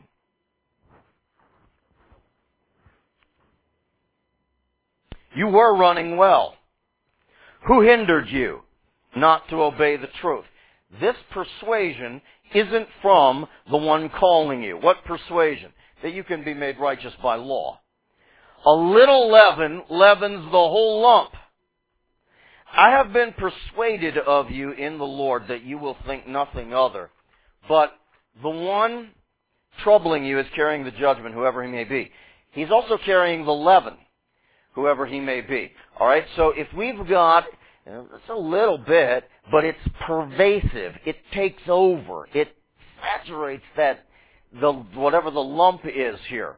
You were running well. Who hindered you not to obey the truth? This persuasion isn't from the one calling you. What persuasion? That you can be made righteous by law. A little leaven leavens the whole lump. I have been persuaded of you in the Lord that you will think nothing other. But the one troubling you is carrying the judgment, whoever he may be. He's also carrying the leaven, whoever he may be. All right, so if we've got, you know, it's a little bit, but it's pervasive. It takes over. It saturates that, the whatever the lump is here.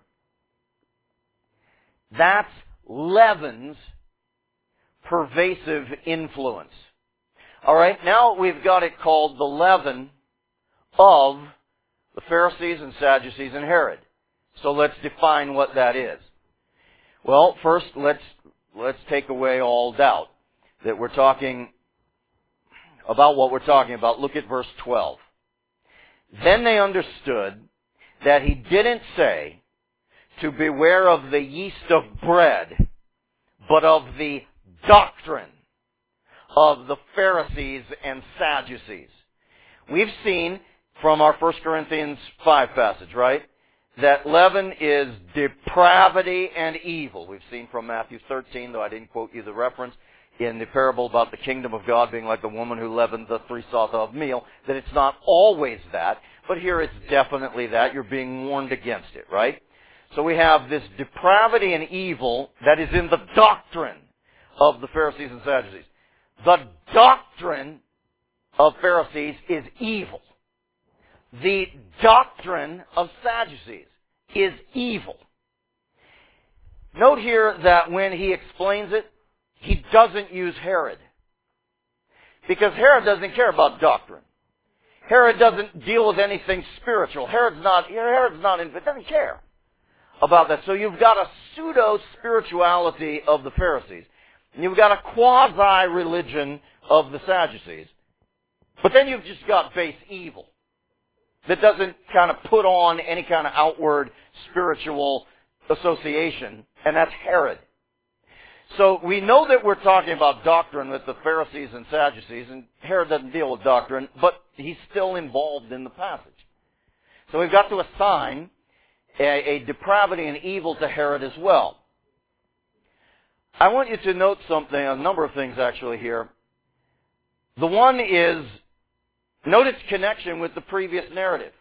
That's leaven's pervasive influence. All right, now we've got it called the leaven of the Pharisees and Sadducees and Herod. So let's define what that is. Well, first let's let's take away all doubt that we're talking about what we're talking about. Look at verse twelve. Then they understood that he didn't say to beware of the yeast of bread, but of the doctrine of the Pharisees and Sadducees. We've seen from our First Corinthians five passage, right, that leaven is depravity and evil. We've seen from Matthew thirteen, though I didn't quote you the reference, in the parable about the kingdom of God being like the woman who leavened the three saucer of meal, that it's not always that, but here it's definitely that. You're being warned against it, right? So we have this depravity and evil that is in the doctrine of the Pharisees and Sadducees. The doctrine of Pharisees is evil. The doctrine of Sadducees is evil. Note here that when he explains it, he doesn't use Herod. Because Herod doesn't care about doctrine. Herod doesn't deal with anything spiritual. Herod's not, Herod's not, doesn't care about that. So you've got a pseudo-spirituality of the Pharisees. And you've got a quasi-religion of the Sadducees. But then you've just got base evil that doesn't kind of put on any kind of outward spiritual association, and that's Herod. So we know that we're talking about doctrine with the Pharisees and Sadducees, and Herod doesn't deal with doctrine, but he's still involved in the passage. So we've got to assign a, a depravity and evil to Herod as well. I want you to note something, a number of things actually here. The one is Note its connection with the previous narrative.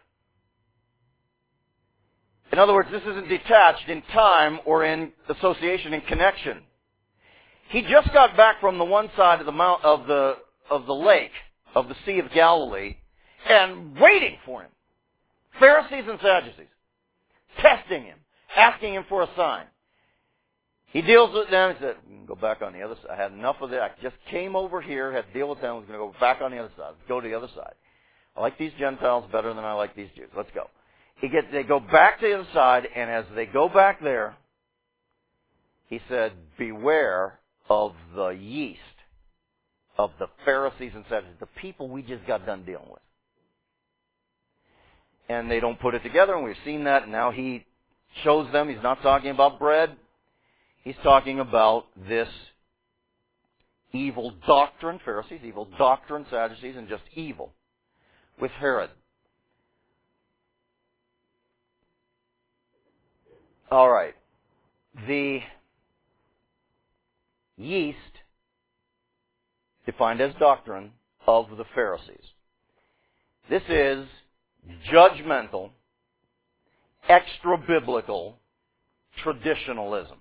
In other words, this isn't detached in time or in association and connection. He just got back from the one side of the mount of the of the lake of the Sea of Galilee and waiting for him. Pharisees and Sadducees testing him, asking him for a sign. He deals with them. He said, "Go back on the other side. I had enough of that. I just came over here, had to deal with them. I was going to go back on the other side. Let's go to the other side. I like these Gentiles better than I like these Jews. Let's go." He gets, they go back to the other side, and as they go back there, he said, "Beware of the yeast of the Pharisees and Sadducees, the people we just got done dealing with." And they don't put it together, and we've seen that, and now he shows them he's not talking about bread. He's talking about this evil doctrine, Pharisees, evil doctrine, Sadducees, and just evil with Herod. All right. The yeast, defined as doctrine, of the Pharisees. This is judgmental, extra-biblical traditionalism.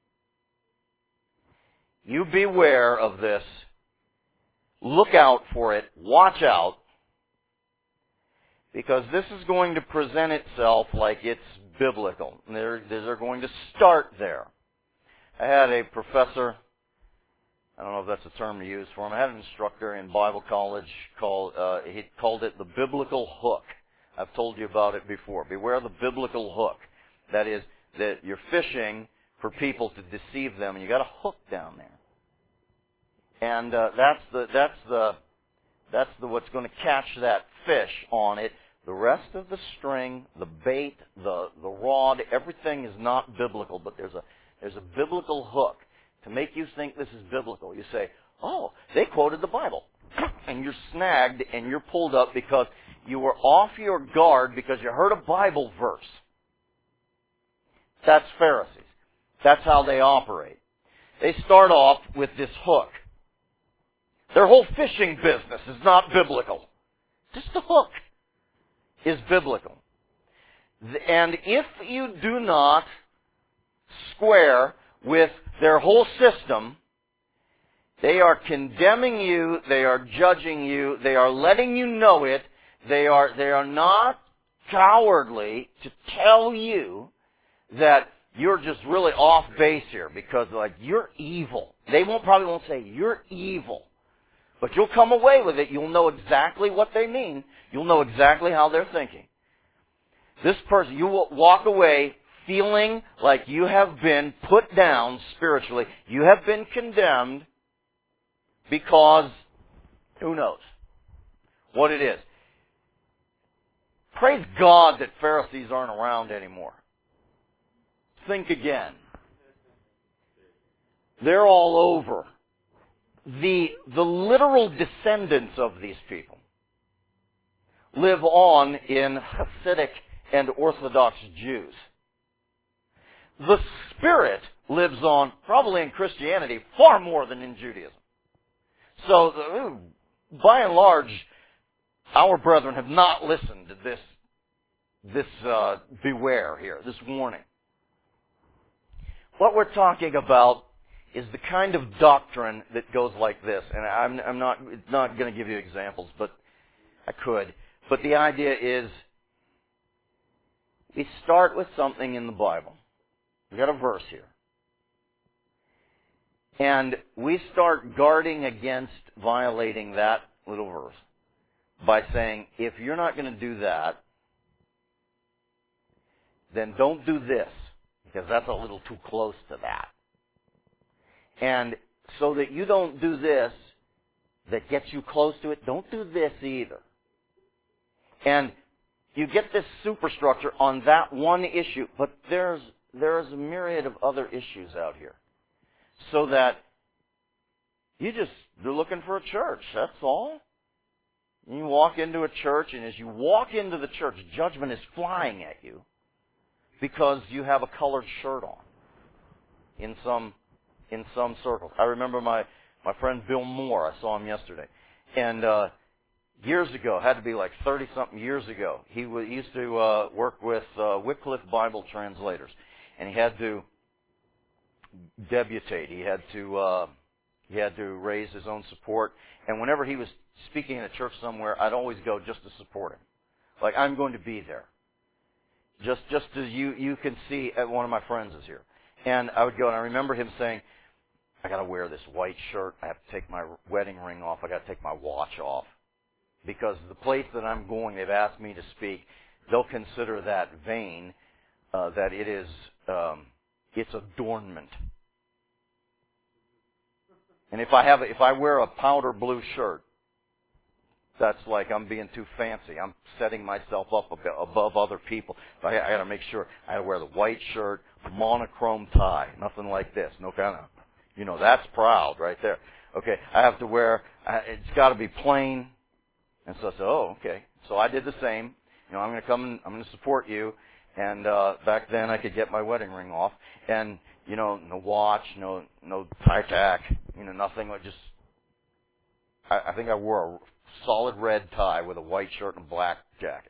You beware of this. Look out for it. Watch out. Because this is going to present itself like it's biblical. They're, they're going to start there. I had a professor, I don't know if that's a term to use for him, I had an instructor in Bible college called, uh, he called it the biblical hook. I've told you about it before. Beware the biblical hook. That is, that you're fishing for people to deceive them, and you got a hook down there. And uh, that's the that's the that's the what's going to catch that fish on it. The rest of the string, the bait, the the rod, everything is not biblical, but there's a there's a biblical hook to make you think this is biblical. You say, "Oh, they quoted the Bible," and you're snagged and you're pulled up because you were off your guard because you heard a Bible verse. That's Pharisees. That's how they operate. They start off with this hook. Their whole fishing business is not biblical. Just the hook is biblical. And if you do not square with their whole system, they are condemning you, they are judging you, they are letting you know it, they are, they are not cowardly to tell you that you're just really off base here because like you're evil. They won't probably won't say you're evil. But you'll come away with it. You'll know exactly what they mean. You'll know exactly how they're thinking. This person, you will walk away feeling like you have been put down spiritually. You have been condemned because who knows what it is. Praise God that Pharisees aren't around anymore. Think again. They're all over. The, the literal descendants of these people live on in Hasidic and Orthodox Jews. The Spirit lives on, probably in Christianity, far more than in Judaism. So, the, by and large, our brethren have not listened to this, this uh, beware here, this warning. What we're talking about is the kind of doctrine that goes like this. And I'm, I'm not, not going to give you examples, but I could. But the idea is, we start with something in the Bible. We've got a verse here. And we start guarding against violating that little verse by saying, if you're not going to do that, then don't do this, because that's a little too close to that. And so that you don't do this that gets you close to it, don't do this either. And you get this superstructure on that one issue, but there's there's a myriad of other issues out here. So that you just, you're looking for a church, that's all. And you walk into a church, and as you walk into the church, judgment is flying at you because you have a colored shirt on in some in some circles. I remember my, my friend Bill Moore, I saw him yesterday, and uh, years ago, had to be like thirty-something years ago. He, w- he used to uh, work with uh, Wycliffe Bible translators, and he had to debutate. He had to uh, he had to raise his own support. And whenever he was speaking in a church somewhere, I'd always go just to support him. Like, I'm going to be there. Just just as you, you can see, uh, one of my friends is here. And I would go, and I remember him saying, I got to wear this white shirt. I have to take my wedding ring off. I got to take my watch off. Because the place that I'm going, they've asked me to speak. They'll consider that vain, uh, that it is, um, it's adornment. And if I have, if I wear a powder blue shirt, that's like I'm being too fancy. I'm setting myself up above other people. I, I got to make sure I got to wear the white shirt, monochrome tie, nothing like this. No kind of, you know, that's proud right there. Okay, I have to wear. Uh, it's got to be plain. And so I said, oh, okay. So I did the same. You know, I'm going to come and I'm going to support you. And uh, back then I could get my wedding ring off, and you know, no watch, no no tie tack, you know, nothing. Like just, I, I think I wore a solid red tie with a white shirt and a black jacket.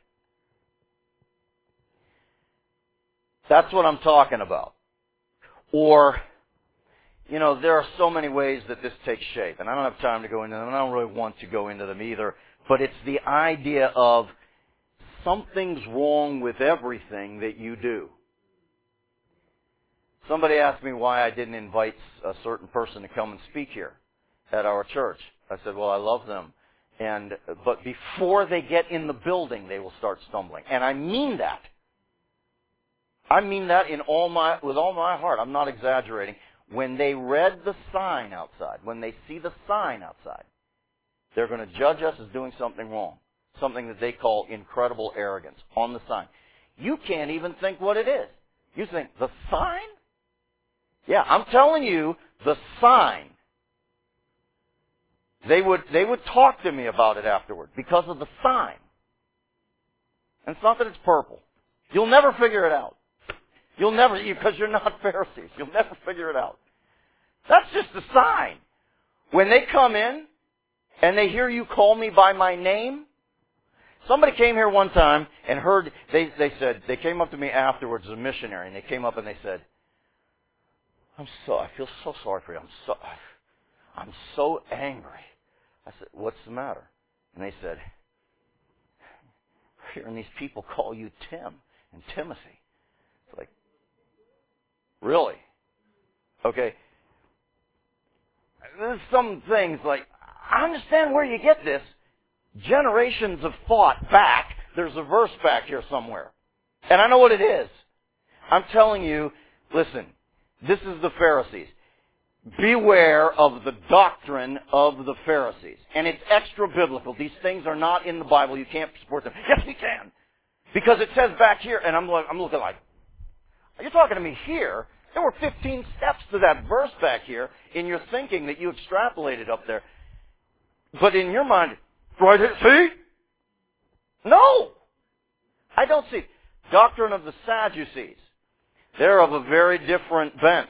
That's what I'm talking about. Or, you know, there are so many ways that this takes shape, and I don't have time to go into them, and I don't really want to go into them either. But it's the idea of something's wrong with everything that you do. Somebody asked me why I didn't invite a certain person to come and speak here at our church. I said, well, I love them. And, but before they get in the building, they will start stumbling. And I mean that. I mean that in all my, with all my heart. I'm not exaggerating. When they read the sign outside, when they see the sign outside, they're going to judge us as doing something wrong. Something that they call incredible arrogance on the sign. You can't even think what it is. You think, the sign? Yeah, I'm telling you, the sign. They would, they would talk to me about it afterward because of the sign. And it's not that it's purple. You'll never figure it out. You'll never, because you're not Pharisees. You'll never figure it out. That's just a sign. When they come in and they hear you call me by my name, somebody came here one time and heard, they, they said, they came up to me afterwards as a missionary, and they came up and they said, I'm so, I feel so sorry for you. I'm so, I'm so angry. I said, what's the matter? And they said, hearing these people call you Tim and Timothy. It's like, really? Okay. There's some things like, I understand where you get this. Generations of thought back. There's a verse back here somewhere. And I know what it is. I'm telling you, listen, this is the Pharisees. Beware of the doctrine of the Pharisees. And it's extra biblical. These things are not in the Bible. You can't support them. Yes, we can. Because it says back here, and I'm, I'm looking like, you're talking to me here? There were fifteen steps to that verse back here in your thinking that you extrapolated up there. But in your mind, right here, see? No! I don't see. Doctrine of the Sadducees. They're of a very different bent.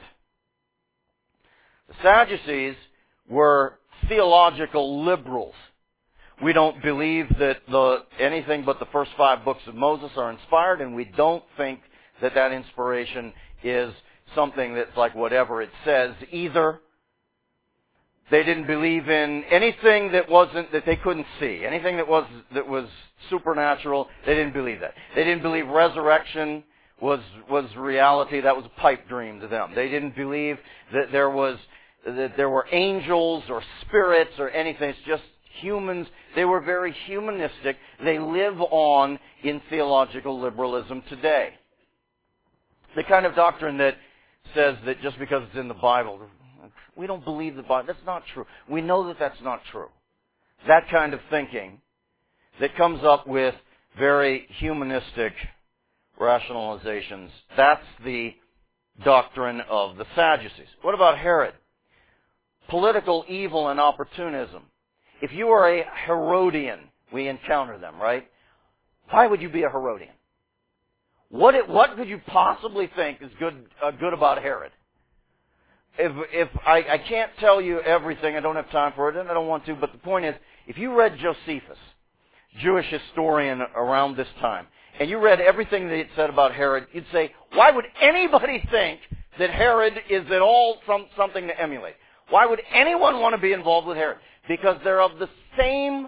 The Sadducees were theological liberals. We don't believe that the, anything but the first five books of Moses are inspired, and we don't think that that inspiration is something that's like whatever it says either. They didn't believe in anything that wasn't, that they couldn't see. Anything that was, that was supernatural, they didn't believe that. They didn't believe resurrection was, was reality. That was a pipe dream to them. They didn't believe that there was, that there were angels or spirits or anything. It's just humans. They were very humanistic. They live on in theological liberalism today. The kind of doctrine that says that just because it's in the Bible, we don't believe the Bible. That's not true. We know that that's not true. That kind of thinking that comes up with very humanistic rationalizations, that's the doctrine of the Sadducees. What about Herod? Political evil and opportunism. If you are a Herodian, we encounter them, right? Why would you be a Herodian? What it, what could you possibly think is good uh, good about Herod? If if I, I can't tell you everything, I don't have time for it, and I don't want to. But the point is, if you read Josephus, Jewish historian around this time, and you read everything that it said about Herod, you'd say, why would anybody think that Herod is at all some, something to emulate? Why would anyone want to be involved with Herod? Because they're of the same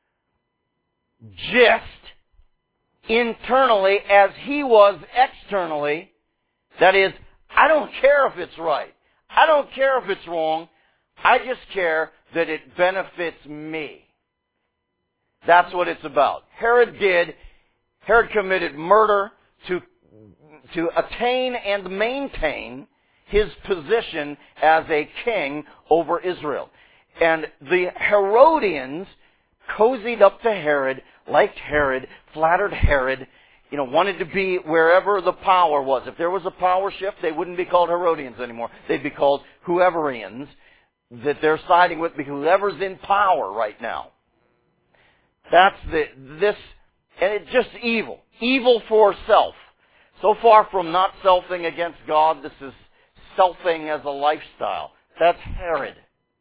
gist internally as he was externally. That is, I don't care if it's right. I don't care if it's wrong. I just care that it benefits me. That's what it's about. Herod did. Herod committed murder to, to attain and maintain his position as a king over Israel. And the Herodians cozied up to Herod, liked Herod, flattered Herod, you know, wanted to be wherever the power was. If there was a power shift, they wouldn't be called Herodians anymore. They'd be called whoeverrians, that they're siding with, because whoever's in power right now. That's the, this, and it's just evil. Evil for self. So far from not selfing against God, this is selfing as a lifestyle. That's Herod.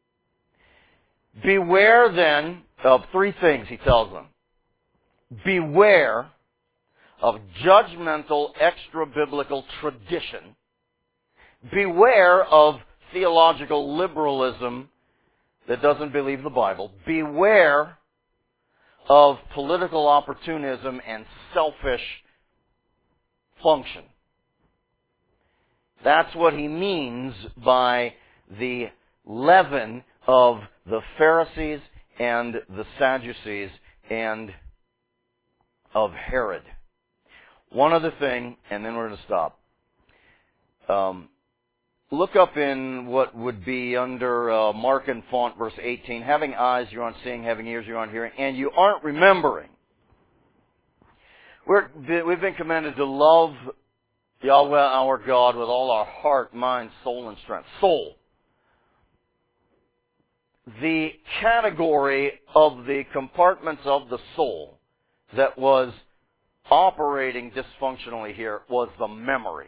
Beware then of three things, he tells them. Beware of judgmental extra-biblical tradition. Beware of theological liberalism that doesn't believe the Bible. Beware of political opportunism and selfish function. That's what he means by the leaven of the Pharisees and the Sadducees and of Herod. One other thing, and then we're going to stop. Um, look up in what would be under uh, mark and font, verse eighteen. Having eyes, you aren't seeing. Having ears, you aren't hearing. And you aren't remembering. We're, we've been commanded to love Yahweh our God with all our heart, mind, soul, and strength. Soul. The category of the compartments of the soul that was operating dysfunctionally here was the memory.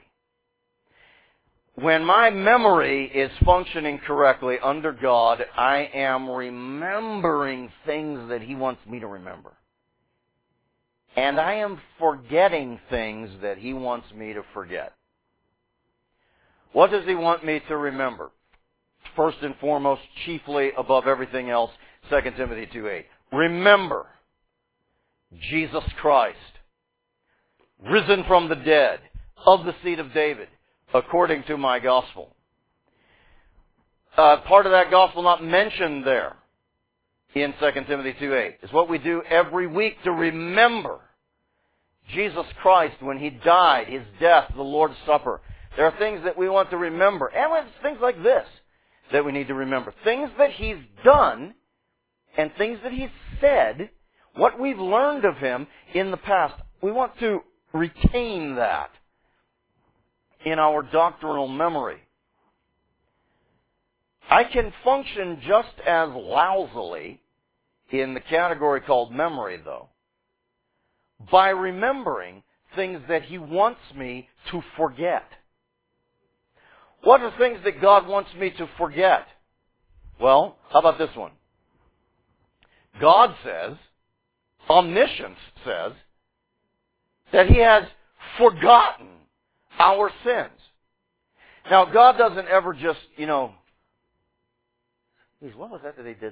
When my memory is functioning correctly under God, I am remembering things that He wants me to remember. And I am forgetting things that He wants me to forget. What does He want me to remember? First and foremost, chiefly above everything else, Second Timothy two eight. Remember Jesus Christ, risen from the dead, of the seed of David, according to my gospel. Uh, part of that gospel not mentioned there in Second Timothy two eight is what we do every week to remember Jesus Christ when He died, His death, the Lord's Supper. There are things that we want to remember. And it's things like this that we need to remember. Things that He's done and things that He's said, what we've learned of Him in the past. We want to retain that in our doctrinal memory. I can function just as lousily in the category called memory, though, by remembering things that He wants me to forget. What are things that God wants me to forget? Well, how about this one? God says, omniscience says, that He has forgotten our sins. Now, God doesn't ever just, you know, geez, what was that that He did?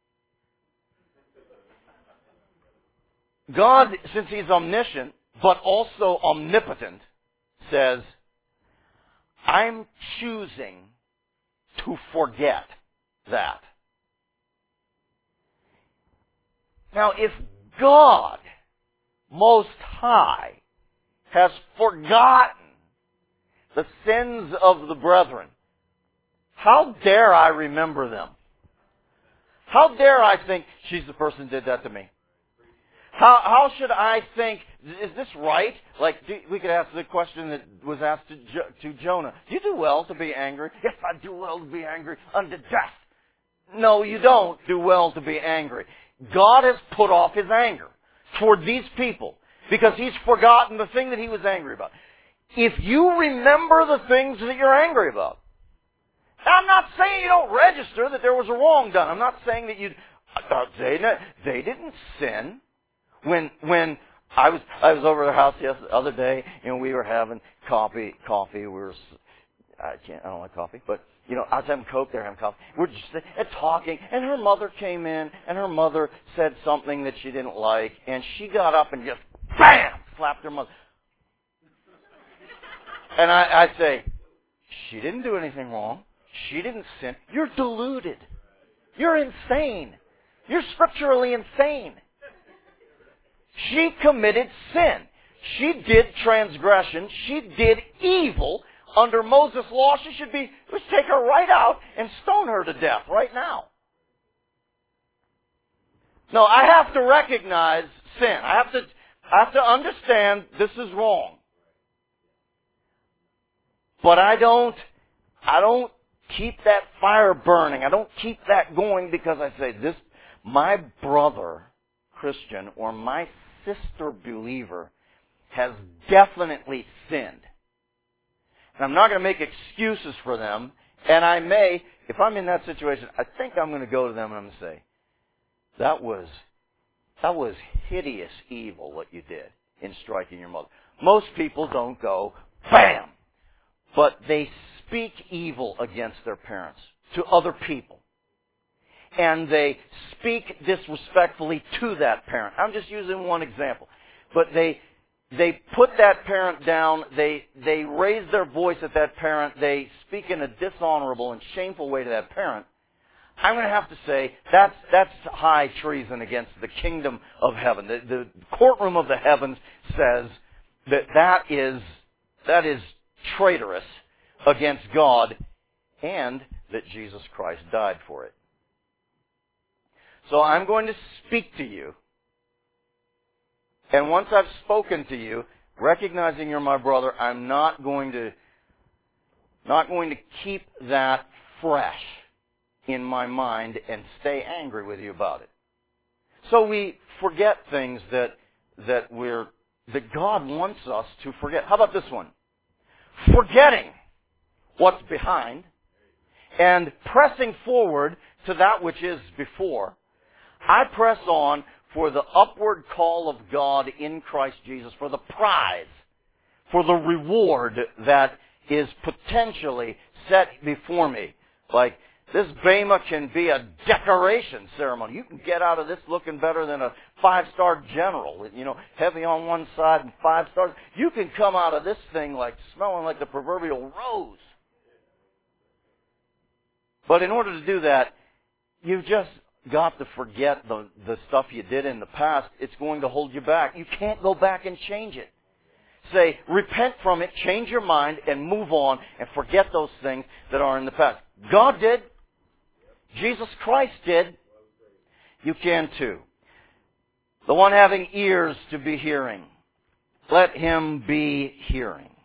God, since He's omniscient, but also omnipotent, says, I'm choosing to forget that. Now, if God, Most High, has forgotten the sins of the brethren, how dare I remember them? How dare I think, she's the person who did that to me? How, how should I think, is this right? Like, do, we could ask the question that was asked to, jo, to Jonah. Do you do well to be angry? Yes, I do well to be angry unto death. No, you don't do well to be angry. God has put off His anger toward these people because He's forgotten the thing that He was angry about. If you remember the things that you're angry about, I'm not saying you don't register that there was a wrong done. I'm not saying that you, they, they didn't sin. When when I was I was over at their house the other day, and we were having coffee. Coffee. We were I can't I don't like coffee, but you know I was having Coke. They're having coffee. We're just and talking, and her mother came in, and her mother said something that she didn't like, and she got up and just bam slapped her mother. And I, I say, she didn't do anything wrong. She didn't sin. You're deluded. You're insane. You're scripturally insane. She committed sin. She did transgression. She did evil. Under Moses' law, she should be, let's take her right out and stone her to death right now. No, I have to recognize sin. I have to, I have to understand this is wrong. But I don't, I don't keep that fire burning. I don't keep that going because I say, this, my brother Christian or my sister believer has definitely sinned. And I'm not going to make excuses for them. And I may, if I'm in that situation, I think I'm going to go to them and I'm going to say, that was, that was hideous evil what you did in striking your mother. Most people don't go, bam! But they speak evil against their parents to other people. And they speak disrespectfully to that parent. I'm just using one example. But they they put that parent down. They they raise their voice at that parent. They speak in a dishonorable and shameful way to that parent. I'm going to have to say that's that's high treason against the kingdom of heaven. The, the courtroom of the heavens says that that is that is traitorous against God, and that Jesus Christ died for it. So I'm going to speak to you. And once I've spoken to you, recognizing you're my brother, I'm not going to not going to keep that fresh in my mind and stay angry with you about it. So we forget things that that we're that God wants us to forget. How about this one? Forgetting what's behind and pressing forward to that which is before, I press on for the upward call of God in Christ Jesus, for the prize, for the reward that is potentially set before me. Like, this Bema can be a decoration ceremony. You can get out of this looking better than a five-star general, you know, heavy on one side and five stars. You can come out of this thing like smelling like the proverbial rose. But in order to do that, you've just got to forget the, the stuff you did in the past. It's going to hold you back. You can't go back and change it. Say, repent from it, change your mind, and move on, and forget those things that are in the past. God did. Jesus Christ did. You can too. The one having ears to be hearing, let him be hearing.